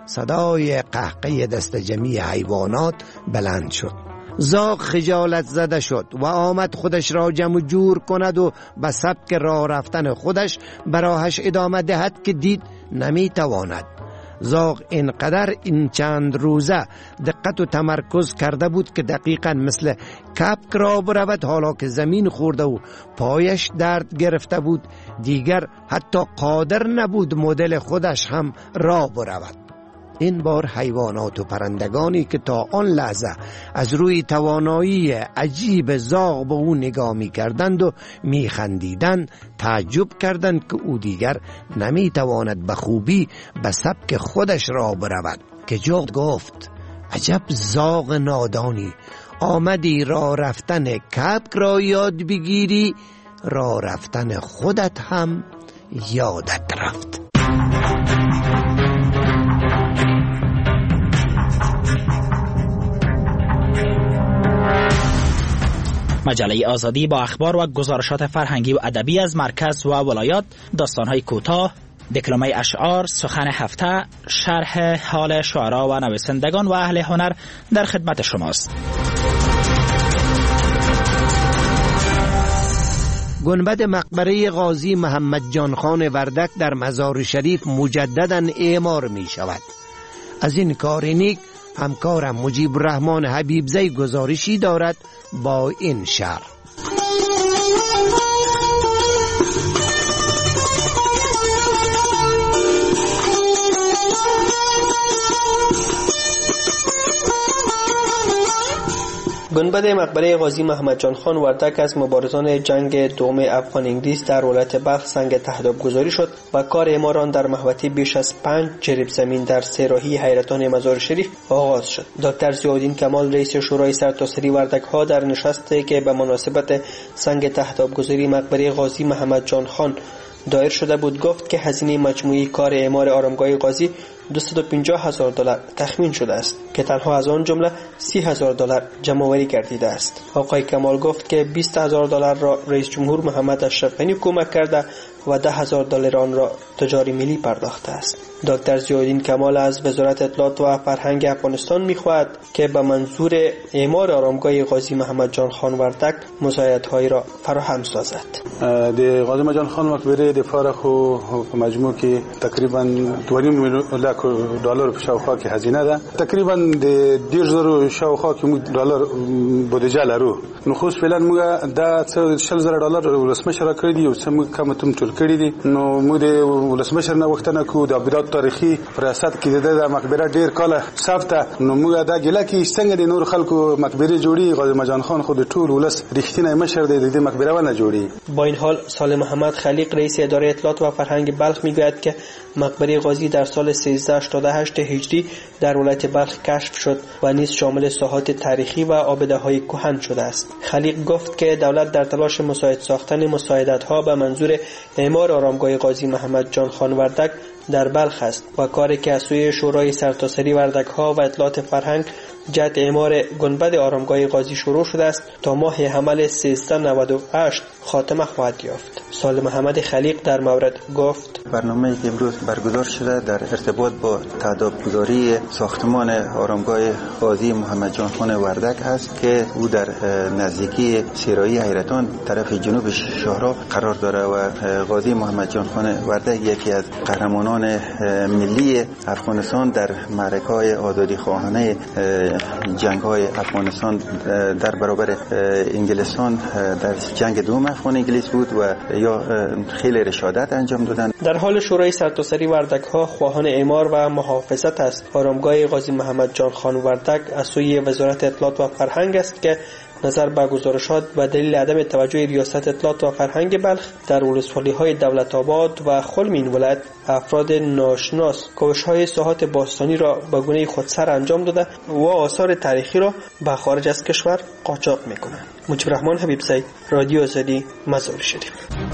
صدای قهقه دست جمعی حیوانات بلند شد. زاغ خجالت زده شد و آمد خودش را جمع جور کند و به سبک راه رفتن خودش براهش ادامه دهد که دید نمیتواند. زاغ اینقدر این چند روزه دقت و تمرکز کرده بود که دقیقاً مثل کپ را برود. حالا که زمین خورده و پایش درد گرفته بود دیگر حتی قادر نبود مدل خودش هم را برود. این بار حیوانات و پرندگانی که تا آن لحظه از روی توانایی عجیب زاغ به او نگاه می کردند و می خندیدند تعجب کردند که او دیگر نمی تواند به خوبی به سبک خودش را برود. که جغد گفت عجب زاغ نادانی، آمدی را رفتن کپ را یاد بگیری، را رفتن خودت هم یادت رفت. مجله آزادی با اخبار و گزارشات فرهنگی و ادبی از مرکز و ولایات، داستان‌های کوتاه، دکلمه اشعار، سخن هفته، شرح حال شعرا و نویسندگان و اهل هنر در خدمت شماست. گنبد مقبره قاضی محمد جان خان وردک در مزار شریف مجدداً اعمار می شود. از این کار نیک همکارم مجیب الرحمن حبیبزی گزارشی دارد با این شرح. گنبد مقبره غازی محمد جان خان وردک از مبارزان جنگ دوم افغان انگلیس در ولایت بلخ سنگ تهداب گذاری شد و کار اعمار آن در محوطه بیش از پنج جریب زمین در سه راهی حیرتان مزار شریف آغاز شد. دکتر ضیاءالدین کمال رئیس شورای سرتاسری وردک ها در نشستی که به مناسبت سنگ تهداب گذاری مقبره غازی محمد جان خان دایر شده بود گفت که هزینه مجموعی کار اعمار آرامگاه غازی دویست و پنجاه هزار دلار تخمین شده است که تنها از آن جمله سی هزار دلار جمع‌آوری گردیده است. آقای کمال گفت که بیست هزار دلار را رئیس جمهور محمد اشرف غنی کمک کرده و ده هزار دلار آن را تجاری ملی پرداخته است. دکتر ضیاءالدین کمال از وزارت اطلاعات و فرهنگ افغانستان می‌خواهد که به منظور اعمار آرامگاه غازی محمد جان خان وردک مساعدت‌هایی را فراهم سازد. د غازی محمد جان خان مقبره د فارغ خو مجموع کې تقریبا دو و نیم لک دلار په شاوخوا کې هزینه ده. تقریبا د ډیر زرو شاوخوا کې موږ دلار بودجه لرو. نو خو فعلا موږ دا څه شل زره دلار ولسمشر کړی دی او څه موږ کوم تم ټول کړی دي. نو موږ د ولسمشر نه وختونه کو د ابدات تاریخي ریاست کې د مقبره ډیر کاله ثابته. نو موږ دا ګله کې څنګه د نور خلکو مقبره جوړي غازی محمد جان خان خود ټول ولس رښتینی مشر دی د مقبره ونه جوړي. با این حال سالم محمد خلیق رئیس اداره اطلاعات و فرهنگ بلخ میگوید که مقبره غازی در سال سیزده هشتاد و هشت هجری در ولایت بلخ کشف شد و نیز شامل ساحات تاریخی و آبده‌های کهن شده است. خلیق گفت که دولت در تلاش مساعد ساختن مساعدت‌ها به منظور اعمار آرامگاه غازی محمد جان خان وردک در بلخ است و کاری که از سوی شورای سرتاسری وردک ها و اطلاعات فرهنگ جهت اعمار گنبد آرامگاه غازی شروع شده است تا ماه حمل سیزده نود و هشت خاتمه خواهد یافت. سالم محمد خلیق در مورد گفت برنامه‌ای که امروز برگزار شده در ارتباط با تهدابگذاری ساختمان آرامگاه غازی محمد جان خان وردک است که او در نزدیکی سیرایی حیرتان طرف جنوب شهرها قرار دارد و غازی محمد جان خان وردک یکی از قهرمانان ملی افغانستان در معرکه‌های آزادی خواهانه جنگ‌های افغانستان در برابر انگلستان در جنگ دوم افغان انگلیس بود و یا خیلی رشادت انجام دادند. در حال شورای سرتاسری وردک ها خواهان اعمار و محافظت است آرامگاه غازی محمد جان خان وردک از سوی وزارت اطلاعات و فرهنگ است که نظر به گزارشات و دلیل عدم توجه ریاست اطلاعات و فرهنگ بلخ در ولسوالی‌های دولت آباد و خلم این ولایت افراد ناشناس کوشش‌های ساحات باستانی را به گونه خودسر انجام داده و آثار تاریخی را به خارج از کشور قاچاق می‌کنند. مجیب الرحمن حبیبزی، رادیو آزادی، مزار شریف.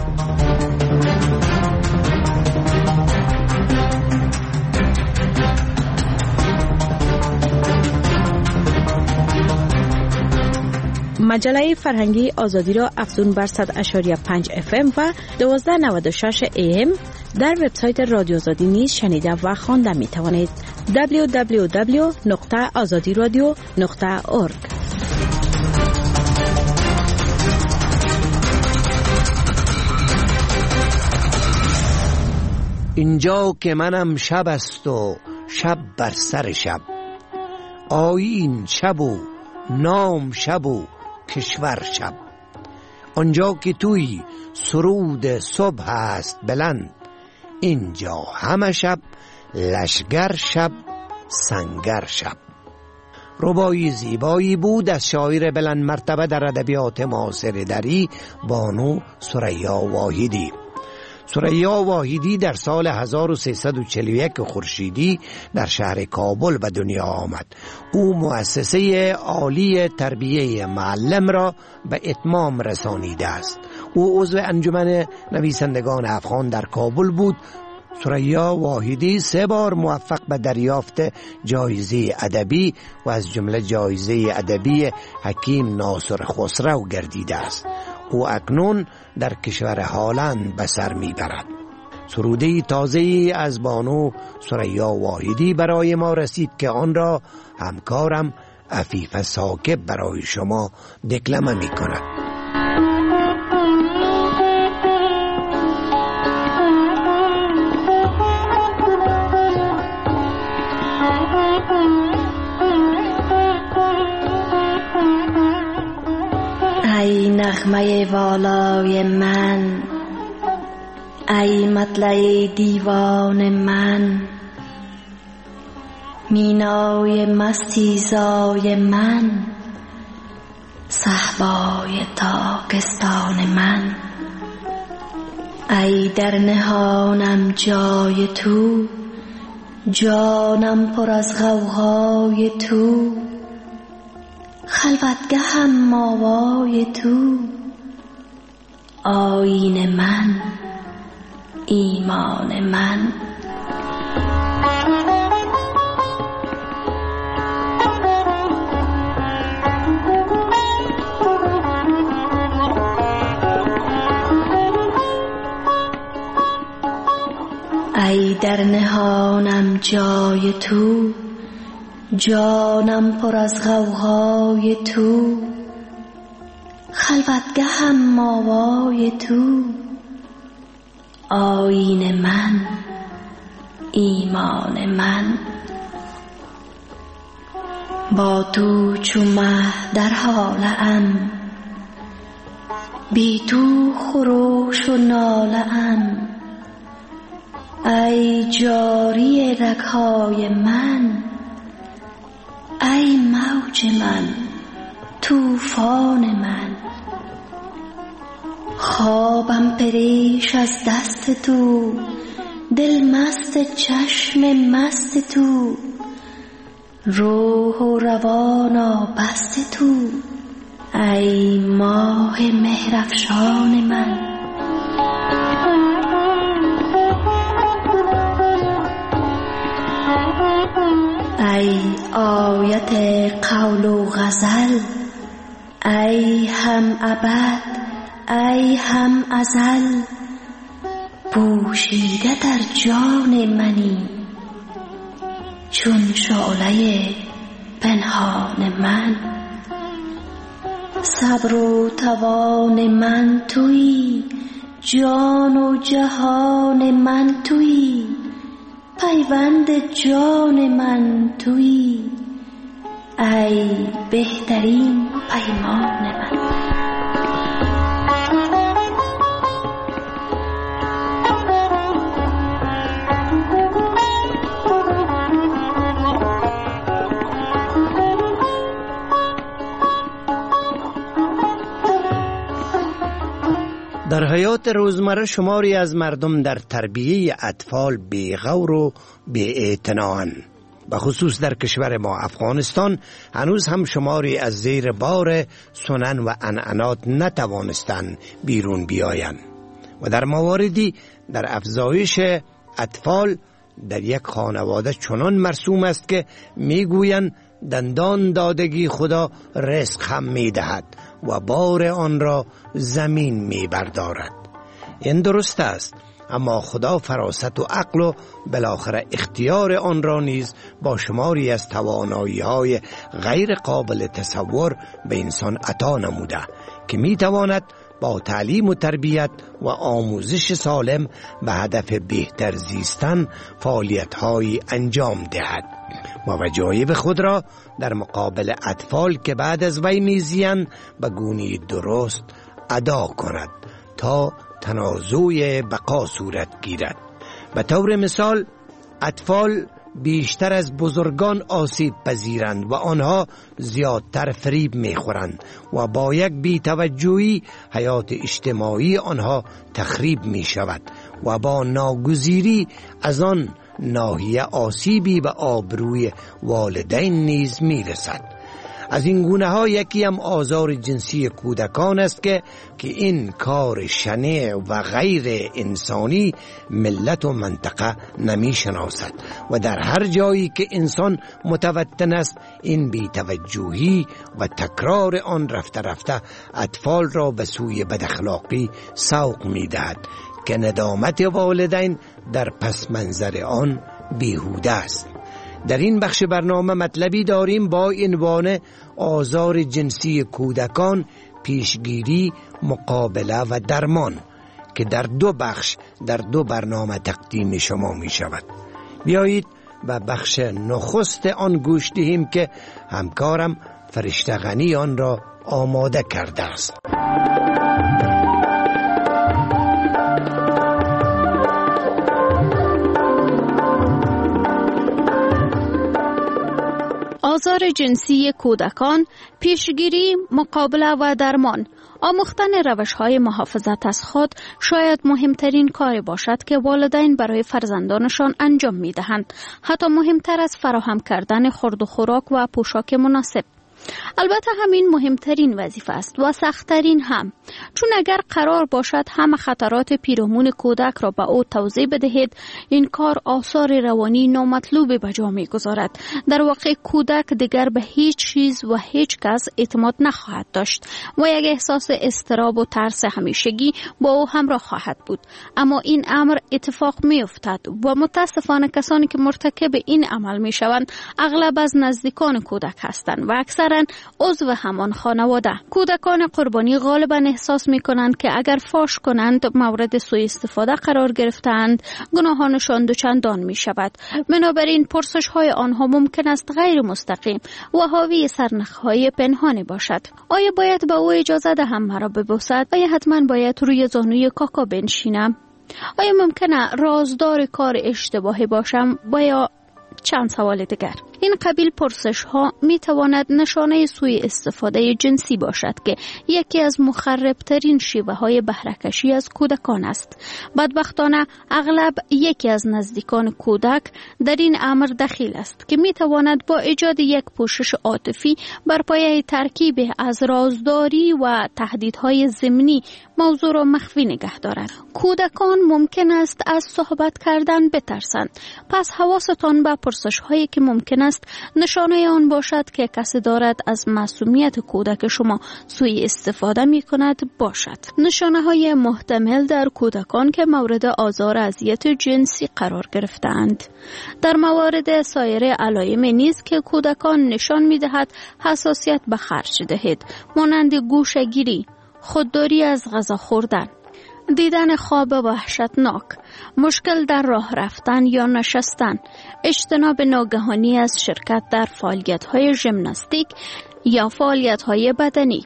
مجله فرهنگی آزادی را افزون بر صد و پنج و پنج اف ام و دوازده نود و شش ای ام در وبسایت رادیو آزادی نیز شنیده و خوانده می توانید. دبلیو دبلیو دبلیو نقطه آزادی رادیو نقطه اورگ. اینجا که منم شب است و شب بر سر شب، آیین شب و نام شب و کشور شب. آنجا که توی سرود صبح است بلند، اینجا همه شب لشگر شب سنگر شب. ربایی زیبایی بود از شاعر بلند مرتبه در ادبیات معاصر دری بانو ثریا واحدی. ثریا واحدی در سال هزار و سیصد و چهل و یک خورشیدی در شهر کابل به دنیا آمد. او مؤسسه عالی تربیه معلم را به اتمام رسانیده است. او عضو انجمن نویسندگان افغان در کابل بود. ثریا واحدی سه بار موفق به دریافت جایزه ادبی و از جمله جایزه ادبی حکیم ناصر خسرو گردیده است. او اکنون در کشور هالند به سر میبرد. سروده تازه‌ای از بانو ثریا واحدی برای ما رسید که آن را همکارم عفیف ثاقب برای شما دکلمه می کند. Thank you. ای نغمه والای من، ای مطلع دیوان من، مینای مستیزای من، صحبای تاکستان من. ای در نهانم جای تو، جانم پر از غوغای تو، خلوتگهم ماوای تو، آیین من، ایمان من. ای در نهانم جای تو، جانم پر از غوغای تو، خلوتگهم ماوای تو، آیین من، ایمان من. با تو چو مه در حاله ام، بی تو خروش و ناله ام. ای جاری رگ‌های من، ای موج من، طوفان من. خوابم پریش از دست تو، دل مست چشم مست تو، روح و روان آبست تو، ای ماه مهرافشان من. ای آیت قول و غزل، ای هم ابد، ای هم ازل، پوشیده در جان منی، چون شعله پنهان من. صبر و توان من تویی، جان و جهان من تویی، پیوند جان من تویی، ای بهترین پیمان من. در حیات روزمره شماری از مردم در تربیه اطفال بی‌غور و بی‌اعتنااند. به خصوص در کشور ما افغانستان هنوز هم شماری از زیر بار سنن و عنعنات نتوانستند بیرون بیایند و در مواردی در افزایش اطفال در یک خانواده چنان مرسوم است که میگویند دندان دادگی خدا رزق هم میدهد و بار آن را زمین میبردارد. این درست است، اما خدا فراست و عقل و بالاخره اختیار آن را نیز با شماری از توانایی‌های غیر قابل تصور به انسان عطا نموده که میتواند با تعلیم و تربیت و آموزش سالم به هدف بهتر زیستن فعالیت‌هایی انجام دهد و وجایب خود را در مقابل اطفال که بعد از وی میزیند به گونه‌ای درست ادا کند تا تنازع بقا صورت گیرد. به طور مثال اطفال بیشتر از بزرگان آسیب پذیرند و آنها زیادتر فریب میخورند و با یک بی‌توجهی حیات اجتماعی آنها تخریب می شود و با ناگزیری از آن ناحیه آسیبی به آبروی والدین نیز می رسد. از این گونه ها یکی هم آزار جنسی کودکان است که که این کار شنیع و غیر انسانی ملت و منطقه نمی شناسد و در هر جایی که انسان متوطن است این بی‌توجهی و تکرار آن رفته رفته اطفال را به سوی بداخلاقی سوق می دهد که ندامت والدین در پس منظر آن بیهوده است. در این بخش برنامه مطلبی داریم با عنوان آزار جنسی کودکان، پیشگیری، مقابله و درمان که در دو بخش در دو برنامه تقدیم شما می شود. بیایید به بخش نخست آن گوش دهیم که همکارم فرشته غنی آن را آماده کرده است. آزار جنسی کودکان، پیشگیری، مقابله و درمان. آموختن روش‌های محافظت از خود شاید مهمترین کاری باشد که والدین برای فرزندانشان انجام می‌دهند، حتی مهمتر از فراهم کردن خورد و خوراک و پوشاک مناسب. البته همین مهمترین وظیفه است و سخت‌ترین هم، چون اگر قرار باشد همه خطرات پیرامون کودک را به او توضیح بدهید، این کار آثار روانی نامطلوبی به جا می‌گذارد. در واقع کودک دیگر به هیچ چیز و هیچ کس اعتماد نخواهد داشت و یک احساس اضطراب و ترس همیشگی با او همراه خواهد بود. اما این امر اتفاق می‌افتد و متاسفانه کسانی که مرتکب این عمل می‌شوند اغلب از نزدیکان کودک هستند و اکثر عضو همان خانواده. کودکان قربانی غالبا احساس می کنند که اگر فاش کنند مورد سوء استفاده قرار گرفتند، گناهانشان دوچندان می شود. بنابراین پرسش های آنها ممکن است غیر مستقیم و حاوی سرنخ های پنهانی باشد. آیا باید به او اجازه دهم مرا ببوسد؟ آیا حتما باید روی زانوی کاکا بنشینم؟ آیا ممکنه رازدار کار اشتباهی باشم؟ و یا چند سوال دیگر. این قبیل پرسش ها می تواند نشانه سوء استفاده جنسی باشد که یکی از مخربترین شیوه های بهره‌کشی از کودکان است. بدبختانه اغلب یکی از نزدیکان کودک در این امر دخیل است که می تواند با ایجاد یک پوشش عاطفی بر پایه ترکیب از رازداری و تهدیدهای ضمنی موضوع را مخفی نگه دارد. کودکان ممکن است از صحبت کردن بترسند، پس حواستان به پرسش هایی که ممکن است نشانه آن باشد که کسی دارد از معصومیت کودک شما سوء استفاده می کند باشد. نشانه های محتمل در کودکان که مورد آزار اذیت جنسی قرار گرفتند. در موارد سایر علائم نیز که کودکان نشان می دهد حساسیت به خرج دهید، مانند گوشه‌گیری، خودداری از غذا خوردن، دیدن خواب وحشتناک، مشکل در راه رفتن یا نشستن، اجتناب ناگهانی از شرکت در فعالیت‌های ژیمناستیک یا فعالیت‌های بدنی،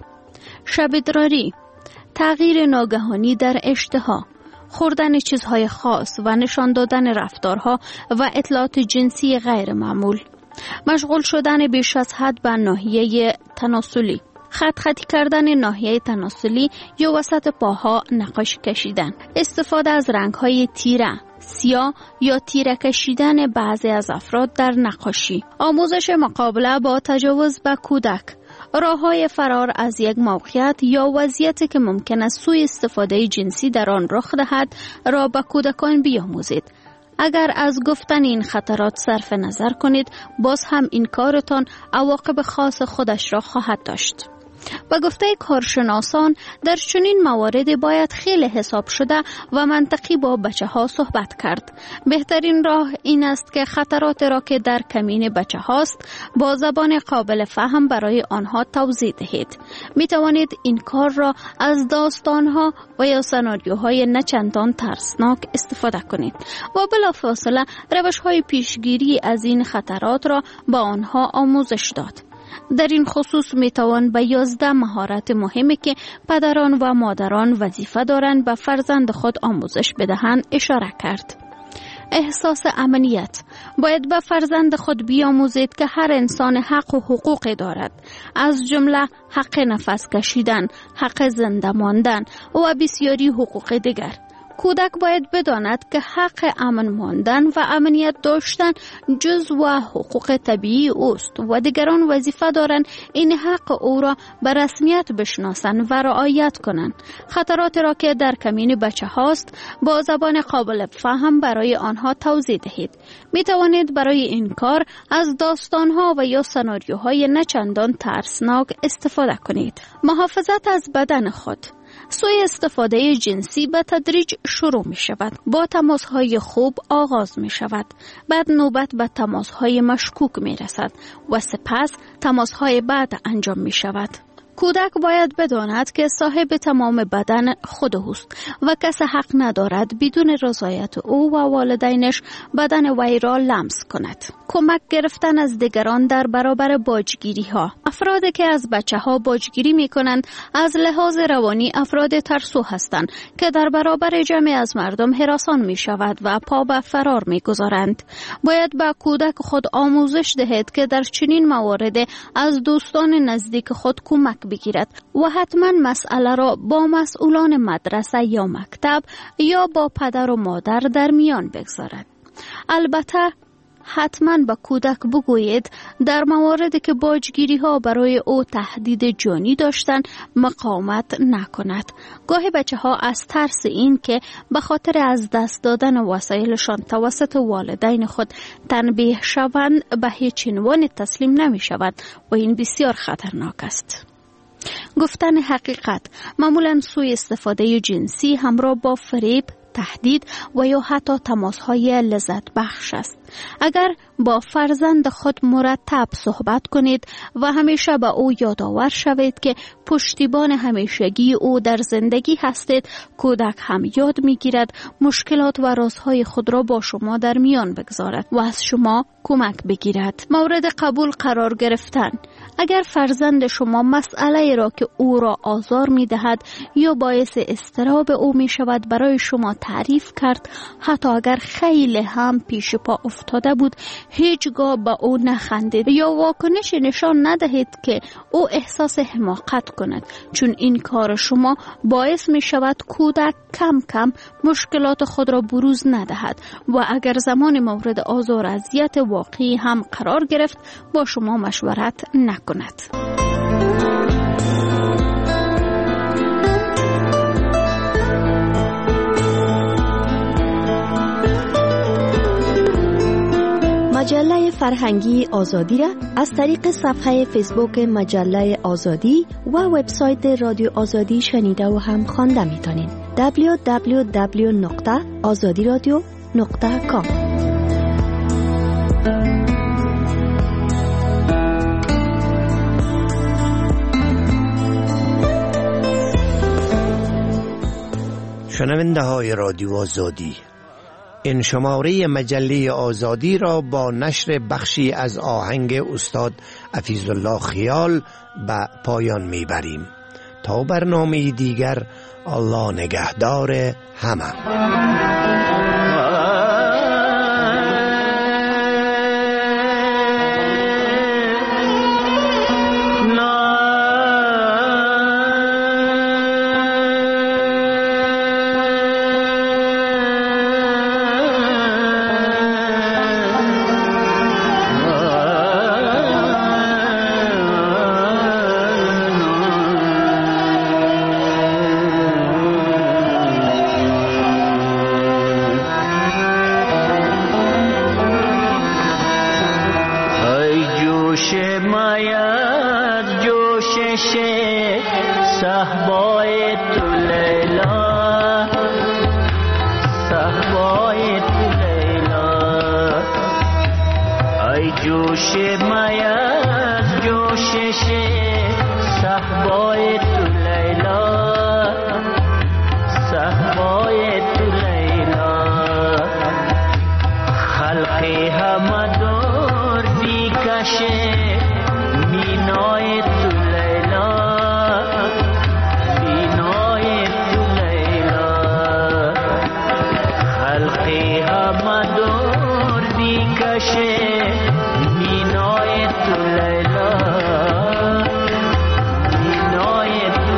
شب‌ادراری، تغییر ناگهانی در اشتها، خوردن چیزهای خاص و نشان دادن رفتارها و اطلاعات جنسی غیر معمول، مشغول شدن بیش از حد به ناحیه تناسلی، خط خطی کردن ناحیه تناسلی یا وسط پاها نقاشی کشیدن، استفاده از رنگ‌های تیره، سیاه یا تیره کشیدن بعضی از افراد در نقاشی، آموزش مقابله با تجاوز به کودک، راه‌های فرار از یک موقعیت یا وضعیتی که ممکن است سوء استفاده جنسی در آن رخ دهد را به کودکان بیاموزید. اگر از گفتن این خطرات صرف نظر کنید، باز هم این کارتان عواقب خاص خودش را خواهد داشت. با گفته کارشناسان در چنین مواردی باید خیلی حساب شده و منطقی با بچه ها صحبت کرد. بهترین راه این است که خطرات را که در کمین بچه هاست با زبان قابل فهم برای آنها توضیح دهید. می توانید این کار را از داستان ها و یا سناریوهای نچندان ترسناک استفاده کنید و بلافاصله روش های پیشگیری از این خطرات را با آنها آموزش داد. در این خصوص می توان به یازده مهارت مهمی که پدران و مادران وظیفه دارند به فرزند خود آموزش بدهند اشاره کرد. احساس امنیت. باید به فرزند خود بیاموزید که هر انسان حق و حقوقی دارد، از جمله حق نفس کشیدن، حق زنده ماندن و بسیاری حقوق دیگر. کودک باید بداند که حق امن ماندن و امنیت داشتن جزء و حقوق طبیعی اوست و دیگران وظیفه دارند این حق او را به رسمیت بشناسند و رعایت کنند. خطرات را که در کمین بچه هاست با زبان قابل فهم برای آنها توضیح دهید. می توانید برای این کار از داستانها و یا سناریوهای نچندان ترسناک استفاده کنید. محافظت از بدن خود. سوء استفاده جنسی به تدریج شروع می شود. با تماسهای خوب آغاز می شود. بعد نوبت به تماسهای مشکوک می رسد و سپس تماسهای بعد انجام می شود. کودک باید بداند که صاحب تمام بدن خود اوست و کس حق ندارد بدون رضایت او و والدینش بدن وی را لمس کند. کمک گرفتن از دیگران در برابر باجگیری ها. افرادی که از بچه ها باجگیری می کنند از لحاظ روانی افراد ترسو هستند که در برابر جمع از مردم هراسان می شود و پا به فرار می گذارند. باید به کودک خود آموزش دهید که در چنین موارد از دوستان نزدیک خود کمک بگیرد و حتما مسئله را با مسئولان مدرسه یا مکتب یا با پدر و مادر در میان بگذارد. البته حتما به کودک بگویید در مواردی که باجگیری ها برای او تهدید جانی داشتن مقاومت نکند. گاهی بچه ها از ترس این که به خاطر از دست دادن وسایلشان توسط والدین خود تنبیه شوند به هیچ عنوان تسلیم نمی شود و این بسیار خطرناک است. گفتن حقیقت معمولا سوء استفاده جنسی همراه با فریب، تهدید و یا حتی تماس‌های لذت بخش است. اگر با فرزند خود مرتب صحبت کنید و همیشه به او یادآور شوید که پشتیبان همیشگی او در زندگی هستید، کودک هم یاد می‌گیرد مشکلات و رازهای خود را با شما در میان بگذارد و از شما کمک بگیرد. مورد قبول قرار گرفتن. اگر فرزند شما مسئله را که او را آزار می‌دهد یا باعث اضطراب او می‌شود برای شما تعریف کرد، حتی اگر خیلی هم پیش پا افتاده بود، هیچگاه به او نخندید یا واکنش نشان ندهید که او احساس حماقت کند، چون این کار شما باعث می شود کودک کم کم مشکلات خود را بروز ندهد و اگر زمان مورد آزار اذیت واقعی هم قرار گرفت با شما مشورت نکند. مجله فرهنگی آزادی را از طریق صفحه فیسبوک مجله آزادی و وبسایت رادیو آزادی شنیده و هم خوانده میتونید. دبلیو دبلیو دبلیو نقطه آزادی رادیو نقطه کام. شنونده های رادیو آزادی، این شماره مجله آزادی را با نشر بخشی از آهنگ استاد حفیظ الله خیال به پایان میبریم. تا برنامه دیگر، الله نگهدار همه. مینای تو لیلا، مینای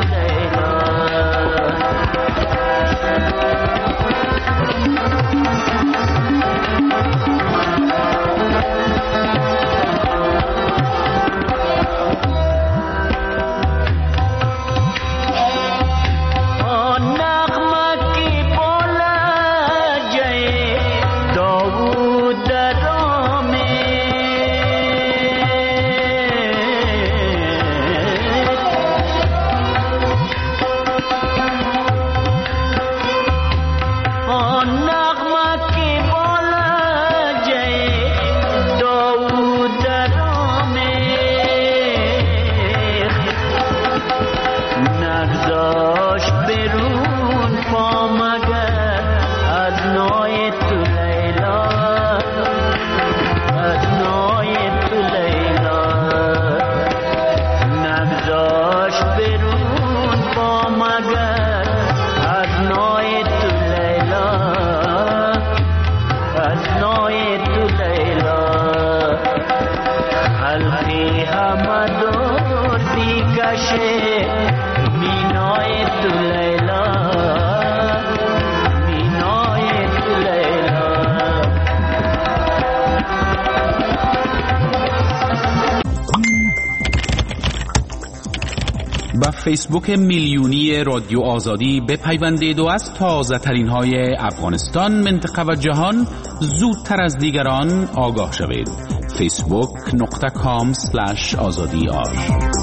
و فیسبوک میلیونی رادیو آزادی بپیوندید و از تازه ترین های افغانستان، منطقه و جهان زودتر از دیگران آگاه شوید. فیسبوک نقطه کام سلش آزادی آر